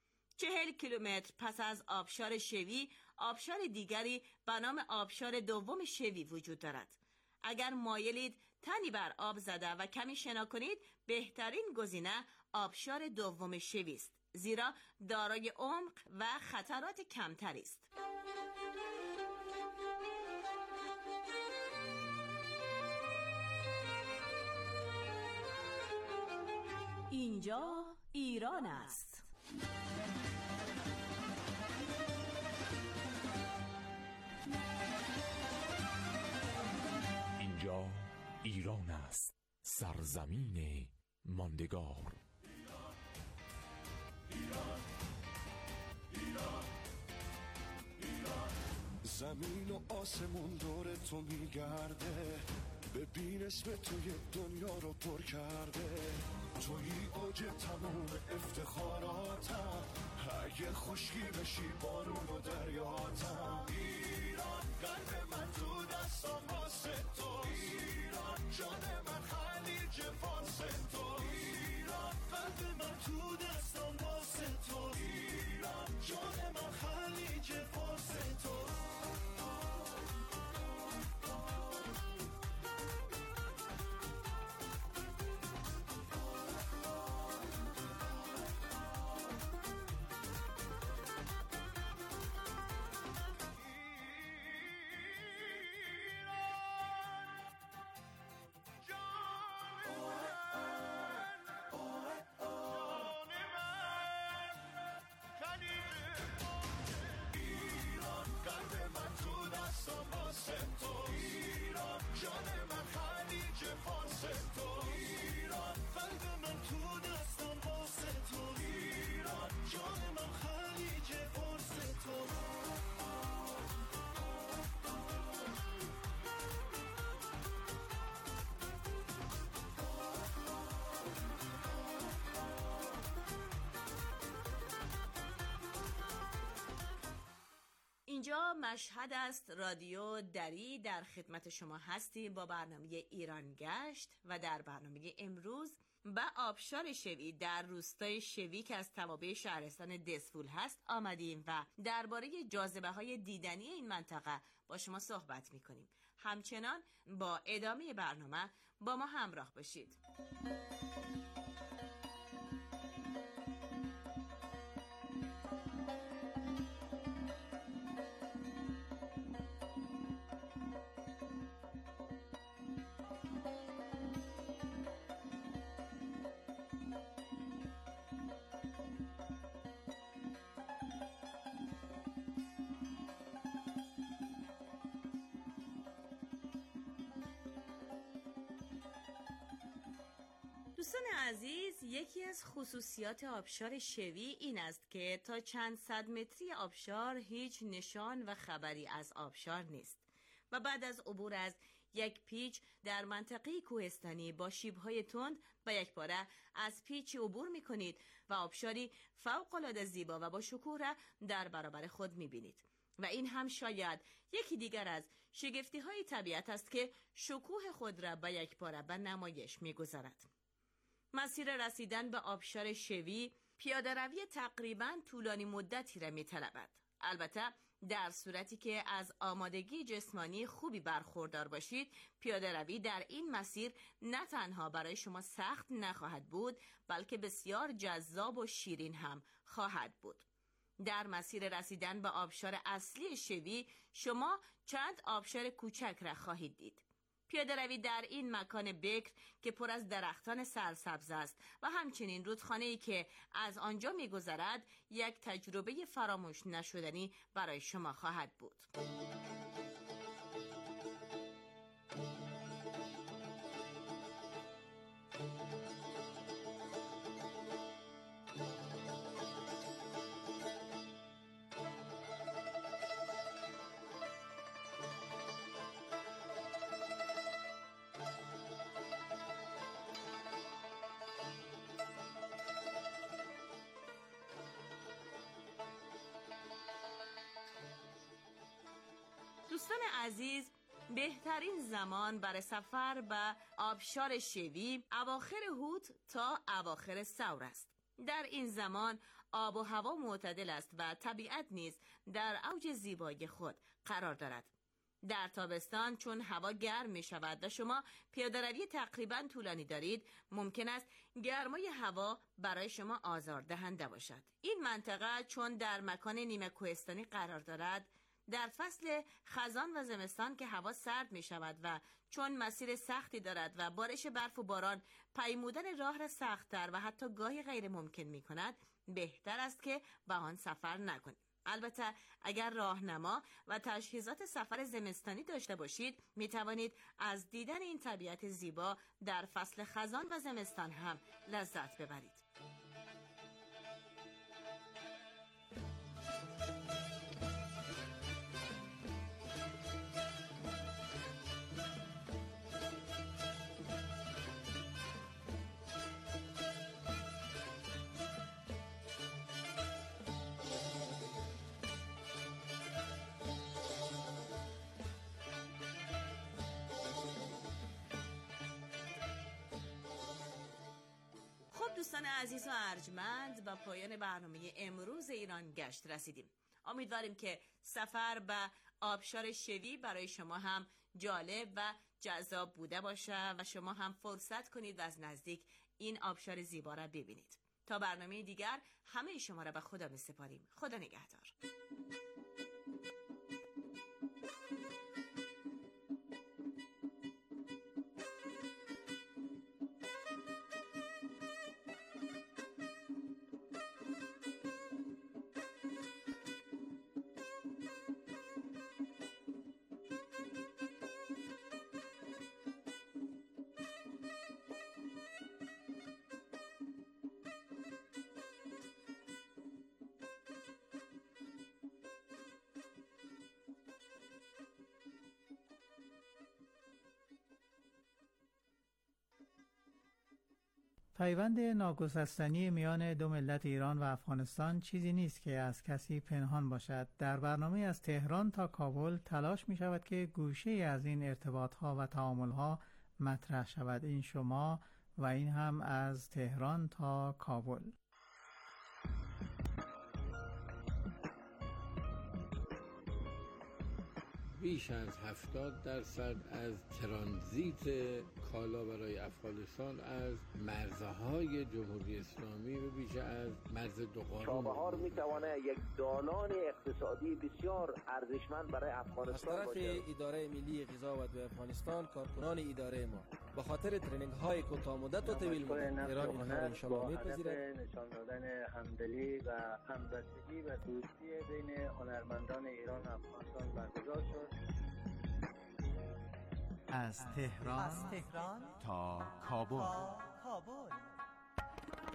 چهل کیلومتر پس از آبشار شوی، آبشار دیگری به نام آبشار دوم شوی وجود دارد. اگر مایلید تنی بر آب زده و کمی شنا کنید، بهترین گزینه آبشار دوم شوی است، زیرا دارای عمق و خطرات کمتری است. اینجا ایران است. اینجا ایران است، سرزمین ماندگار. ایران، ایران، ایران. زمین و آسمون دور تو میگرده، ببین اسم توی دنیا رو پر کرده. توی اوج تموم افتخاراتم، اگه خشکی بشی بارون و دریاتم. ایران قلب من تو دستم واسه تو، ایران جان من خلیج فارس تو، ایران قلب من تو دستم واسه تو، ایران جان من خلیج فارس تو. اینجا مشهد است. رادیو دری در خدمت شما هستیم با برنامه ایران گشت و در برنامه امروز به آبشار شوی در روستای شوی که از توابع شهرستان دزفول هست آمدیم و درباره جاذبه‌های دیدنی این منطقه با شما صحبت می‌کنیم. همچنان با ادامه برنامه با ما همراه باشید. دوستان عزیز، یکی از خصوصیات آبشار شوی این است که تا چند صد متری آبشار هیچ نشان و خبری از آبشار نیست و بعد از عبور از یک پیچ در منطقه کوهستانی با شیب‌های تند و یکباره از پیچی عبور می‌کنید و آبشاری فوق‌العاده زیبا و با شکوه را در برابر خود می‌بینید. و این هم شاید یکی دیگر از شگفتی‌های طبیعت است که شکوه خود را به یکباره به نمایش می‌گذارد. مسیر رسیدن به آبشار شوی پیاده‌روی تقریباً طولانی مدتی را می‌طلبد. البته در صورتی که از آمادگی جسمانی خوبی برخوردار باشید، پیاده‌روی در این مسیر نه تنها برای شما سخت نخواهد بود، بلکه بسیار جذاب و شیرین هم خواهد بود. در مسیر رسیدن به آبشار اصلی شوی، شما چند آبشار کوچک را خواهید دید. پیاده‌روی در این مکان بکر که پر از درختان سرسبز است و همچنین رودخانه‌ای که از آنجا می‌گذرد یک تجربه فراموش نشدنی برای شما خواهد بود. دوستان عزیز، بهترین زمان برای سفر به آبشار شوی اواخر هوت تا اواخر ثور است. در این زمان آب و هوا معتدل است و طبیعت نیز در اوج زیبایی خود قرار دارد. در تابستان چون هوا گرم می شود و شما پیاده‌روی تقریباً طولانی دارید، ممکن است گرمای هوا برای شما آزاردهنده باشد. این منطقه چون در مکان نیمه کوهستانی قرار دارد، در فصل خزان و زمستان که هوا سرد می شود و چون مسیر سختی دارد و بارش برف و باران پیمودن راه را سخت‌تر و حتی گاهی غیر ممکن می کند، بهتر است که به آن سفر نکنید. البته اگر راهنما و تجهیزات سفر زمستانی داشته باشید، می توانید از دیدن این طبیعت زیبا در فصل خزان و زمستان هم لذت ببرید. دوستان عزیز و ارجمند، به پایان برنامه امروز ایران گشت رسیدیم. امیدواریم که سفر به آبشار شوی برای شما هم جالب و جذاب بوده باشه و شما هم فرصت کنید و از نزدیک این آبشار زیبا را ببینید. تا برنامه دیگر همه شما را به خدا می سپاریم. خدا نگهدار. پیوند ناگسستنی میان دو ملت ایران و افغانستان چیزی نیست که از کسی پنهان باشد. در برنامه از تهران تا کابل تلاش می شود که گوشه از این ارتباط ها و تعامل ها مطرح شود. این شما و این هم از تهران تا کابل. بیش از هفتاد درصد از ترانزیت کالا برای افغانستان از مرزهای جمهوری اسلامی و بیش از مرز دوقانون چابهار میتونه یک دالان اقتصادی بسیار ارزشمند برای افغانستان باشه. از طرف اداره ملی غذا و دو افغانستان، کارکنان اداره ما به خاطر ترنینگ های کوتاه مدت و طویل مدت ایران اینها را ان شاء الله میپذیرد. نشان دادن همدلی و همبستگی و دوستی بین هنرمندان ایران و افغانستان برگزار شد. از تهران, از تهران تا کابل. تا کابل.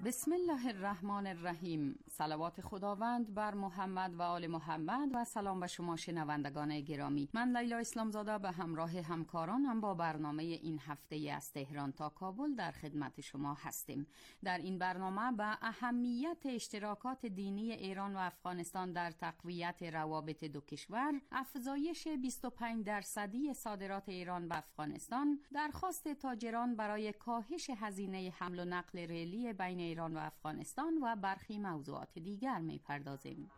بسم الله الرحمن الرحیم. صلوات خداوند بر محمد و آل محمد و سلام به شما شنوندگان گرامی. من لیلا اسلامزاده به همراه همکارانم با برنامه این هفته از تهران تا کابل در خدمت شما هستیم. در این برنامه به اهمیت اشتراکات دینی ایران و افغانستان در تقویت روابط دو کشور، افزایش بیست و پنج درصدی صادرات ایران به افغانستان، درخواست تاجران برای کاهش هزینه حمل و نقل ریلی بین ایران و افغانستان و برخی موضوعات دیگر می پردازیم.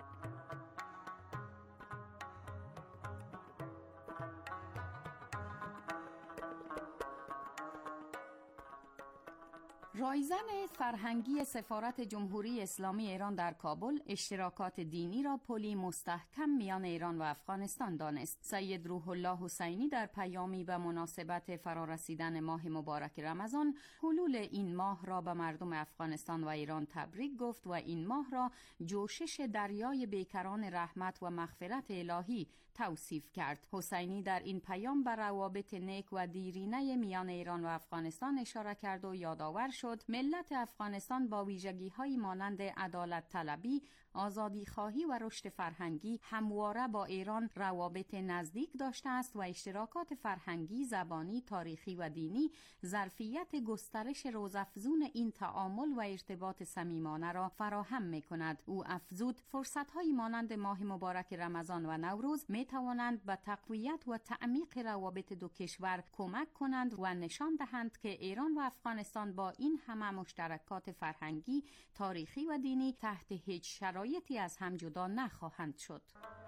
رایزن فرهنگی سفارت جمهوری اسلامی ایران در کابل اشتراکات دینی را پلی مستحکم میان ایران و افغانستان دانست. سید روح الله حسینی در پیامی به مناسبت فرارسیدن ماه مبارک رمضان حلول این ماه را به مردم افغانستان و ایران تبریک گفت و این ماه را جوشش دریای بیکران رحمت و مغفرت الهی توصیف کرد. حسینی در این پیام به روابط نیک و دیرینه میان ایران و افغانستان اشاره کرد و یادآور شد ملت افغانستان با ویژگی‌هایی مانند عدالت طلبی، آزادی خواهی و رشد فرهنگی همواره با ایران روابط نزدیک داشته است و اشتراکات فرهنگی، زبانی، تاریخی و دینی ظرفیت گسترش روزافزون این تعامل و ارتباط صمیمانه را فراهم می‌کند. او افزود فرصت‌هایی مانند ماه مبارک رمضان و نوروز می‌توانند به تقویت و تعمیق روابط دو کشور کمک کنند و نشان دهند که ایران و افغانستان با این همه مشترکات فرهنگی، تاریخی و دینی تحت هیچ شرایطی از هم جدا نخواهند شد.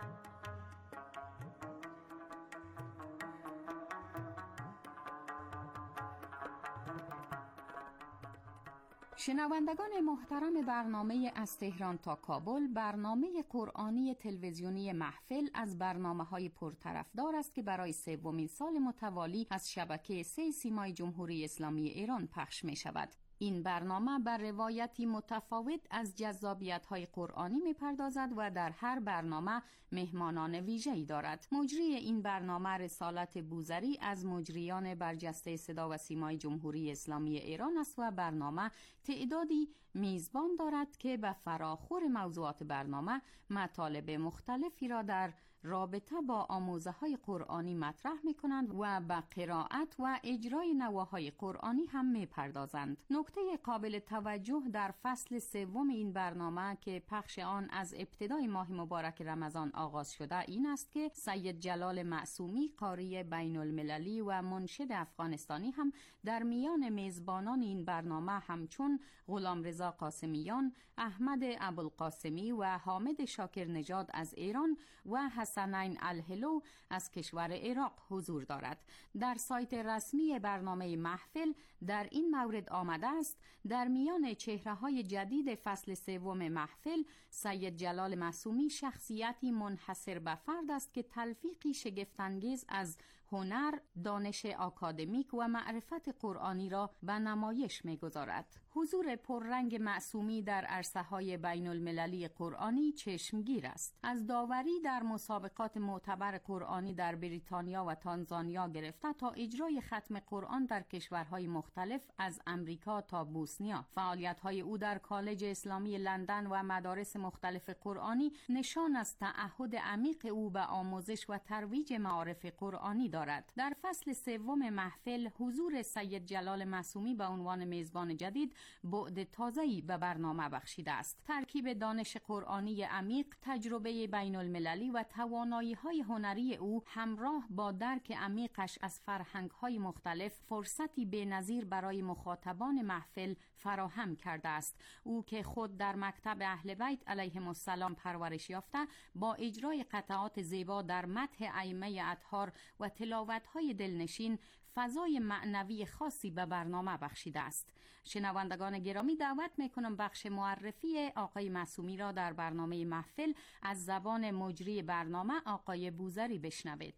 شنوندگان محترم برنامه از تهران تا کابل، برنامه قرآنی تلویزیونی محفل از برنامه‌های پرطرفدار است که برای سومین سال متوالی از شبکه سه سیمای جمهوری اسلامی ایران پخش می شود. این برنامه بر روایتی متفاوت از جذابیت‌های قرآنی می‌پردازد و در هر برنامه مهمانان ویژه‌ای دارد. مجری این برنامه رسالت بوزری از مجریان برجسته صدا و سیمای جمهوری اسلامی ایران است و برنامه تعدادی میزبان دارد که به فراخور موضوعات برنامه مطالب مختلفی را در رابطه با آموزه‌های قرآنی مطرح می‌کنند و به قرائت و اجرای نواهای قرآنی هم می‌پردازند. نکته قابل توجه در فصل سوم این برنامه که پخش آن از ابتدای ماه مبارک رمضان آغاز شده این است که سید جلال معصومی قاری بین المللی و منشد افغانستانی هم در میان میزبانان این برنامه همچون غلامرضا قاسمیان، احمد ابوالقاسمی و حامد شاکر نژاد از ایران و حسنین الهلو از کشور عراق حضور دارد. در سایت رسمی برنامه محفل در این مورد آمده است در میان چهره‌های جدید فصل سوم محفل سید جلال معصومی شخصیتی منحصر به فرد است که تلفیقی شگفت‌انگیز از هنر، دانش آکادمیک و معرفت قرآنی را به نمایش می‌گذارد. حضور پررنگ معصومی در عرصه‌های بین المللی قرآنی چشمگیر است. از داوری در مسابقات معتبر قرآنی در بریتانیا و تانزانیا گرفته تا اجرای ختم قرآن در کشورهای مختلف از امریکا تا بوسنیا، فعالیت‌های او در کالج اسلامی لندن و مدارس مختلف قرآنی نشان از تعهد عمیق او به آموزش و ترویج معارف قرآنی دارد. در فصل سوم محفل حضور سید جلال معصومی به عنوان میزبان جدید بعد تازه‌ای به برنامه بخشیده است. ترکیب دانش قرآنی عمیق، تجربه بین المللی و توانایی‌های هنری او همراه با درک عمیقش از فرهنگ‌های مختلف فرصتی بی‌نظیر برای مخاطبان محفل فراهم کرده است. او که خود در مکتب اهل بیت علیهم السلام پرورش یافته، با اجرای قطعات زیبا در مدح ائمه اطهار و تلاوت‌های دلنشین فضای معنوی خاصی به برنامه بخشیده است. شنوندگان گرامی، دعوت میکنم بخش معرفی آقای معصومی را در برنامه محفل از زبان مجری برنامه آقای بوزری بشنوید.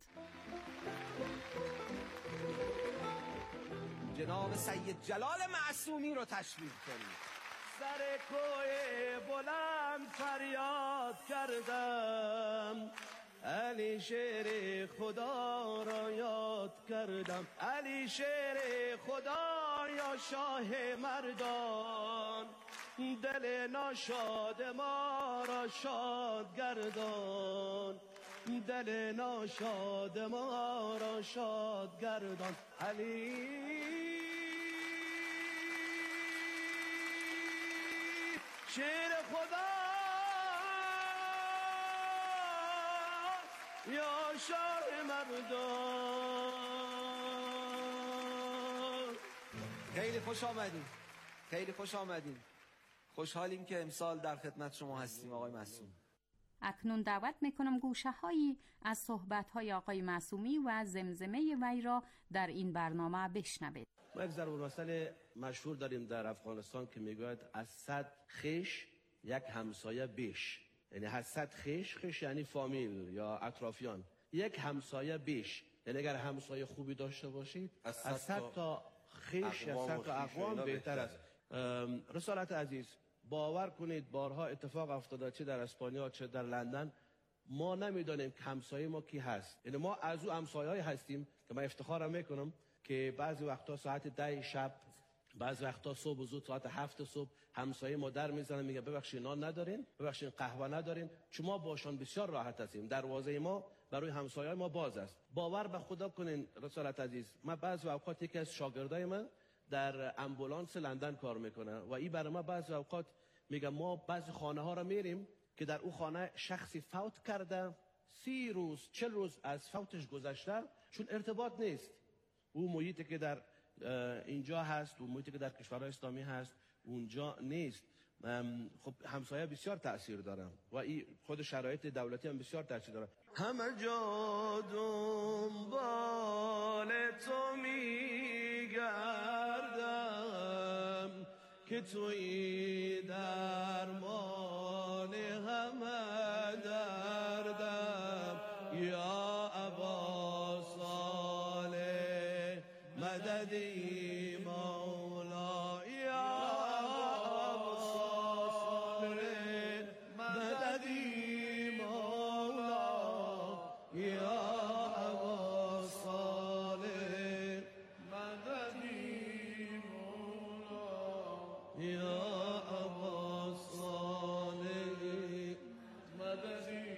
جناب سید جلال معصومی رو تشویق کنید. سر کوه بلند فریاد کردم، علی شیر خدا را یاد کردم، علی شیر خدا یا شاه مردان. دل ناشاد ما را شاد گردان، دل ناشاد ما را شاد گردان. علی شیر خدا یا شاه مردان. خیلی خوش آمدین، خیلی خوش آمدین. خوشحالیم که امسال در خدمت شما هستیم آقای معصوم. اکنون دعوت میکنم گوشه هایی از صحبت های آقای معصومی و زمزمه وی را در این برنامه بشنوید. ما یک ضرب المثل مشهور داریم در افغانستان که میگوید از صد خویش یک همسایه بیش. یعنی از صد خویش، خویش یعنی فامیل یا اطرافیان، یک همسایه بیش. یعنی اگر همسایه خوبی داشته باشید از صد تا خویش یا صد تا اقوام بهتر است. رسالت عزیز، باور کنید بارها اتفاق افتاده، چه در اسپانیا چه در لندن، ما نمیدانیم که همسایه ما کی هست. یعنی ما از او همسایه‌ای هستیم که من افتخارم میکنم که بعضی وقتا ساعت ده شب، بعضی وقتا صبح زود ساعت هفت صبح همسایه ما در میزنن، میگه ببخشید نان ندارین، ببخشید قهوه ندارین، چون ما باشون بسیار راحت هستیم. دروازه ما برای همسایه ما باز است. باور به خدا کنین رسالت عزیز، من بعضی اوقات یکی از شاگردای من در امبولانس لندن کار میکنه و این برای ما بعضی اوقات میگه ما بعضی خانه ها را میریم که در اون خانه شخصی فوت کرده، سی روز چل روز از فوتش گذشته، چون ارتباط نیست. او محیطی که در اینجا هست، او محیطی که در کشورهای اسلامی هست اونجا نیست. خب همسایه بسیار تأثیر داره و این خود شرایط دولتی هم بسیار تأثیر داره. همه جا دنبال تو میگردم که توی درمان همه دردم، یا ابا صالح مددی مولا، یا ابا صالح مددی مولا، یا ابا صالح مددی مولا، یا ابا صالح مددی.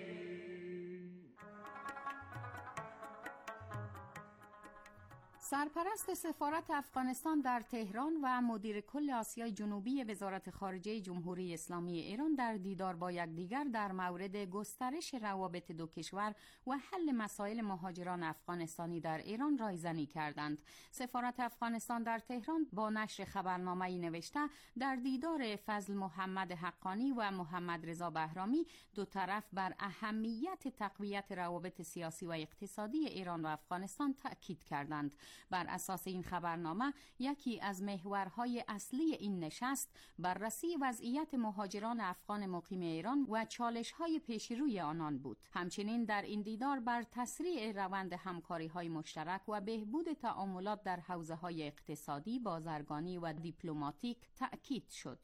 سرپرست سفارت افغانستان در تهران و مدیر کل آسیای جنوبی وزارت خارجه جمهوری اسلامی ایران در دیدار با یکدیگر در مورد گسترش روابط دو کشور و حل مسائل مهاجران افغانستانی در ایران رایزنی کردند. سفارت افغانستان در تهران با نشر خبرنامه‌ای نوشته در دیدار فضل محمد حقانی و محمد رضا بهرامی دو طرف بر اهمیت تقویت روابط سیاسی و اقتصادی ایران و افغانستان تأکید کردند. بر اساس این خبرنامه یکی از محورهای اصلی این نشست بررسی وضعیت مهاجران افغان مقیم ایران و چالش‌های پیشروی آنان بود. همچنین در این دیدار بر تسریع روند همکاری‌های مشترک و بهبود تعاملات در حوزه‌های اقتصادی، بازرگانی و دیپلماتیک تأکید شد.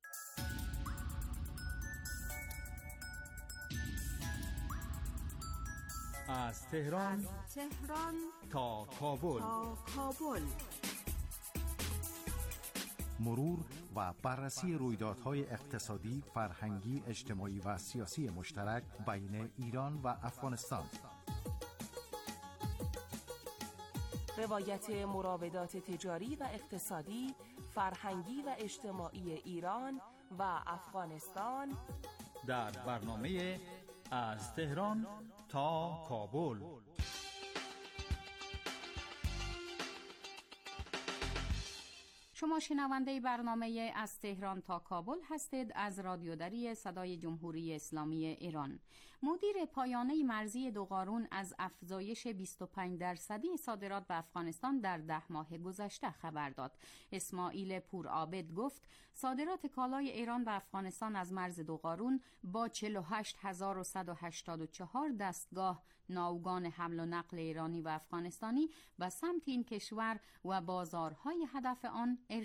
از تهران, از تهران تا کابل. تا کابل مرور و بررسی رویدادهای اقتصادی، فرهنگی، اجتماعی و سیاسی مشترک بین ایران و افغانستان. روایت مراودات تجاری و اقتصادی، فرهنگی و اجتماعی ایران و افغانستان در برنامه از تهران تا کابل. شما شنونده برنامه از تهران تا کابل هستید از رادیودری صدای جمهوری اسلامی ایران. مدیر پایانه مرزی دوقارون از افزایش بیست و پنج درصدی صادرات به افغانستان در ده ماه گذشته خبر داد. اسماعیل پورعابد گفت صادرات کالای ایران به افغانستان از مرز دوقارون با چهل و هشت هزار و صد و هشتاد و چهار دستگاه ناوگان حمل و نقل ایرانی و افغانستانی به سمت این کشور و بازارهای هدف آن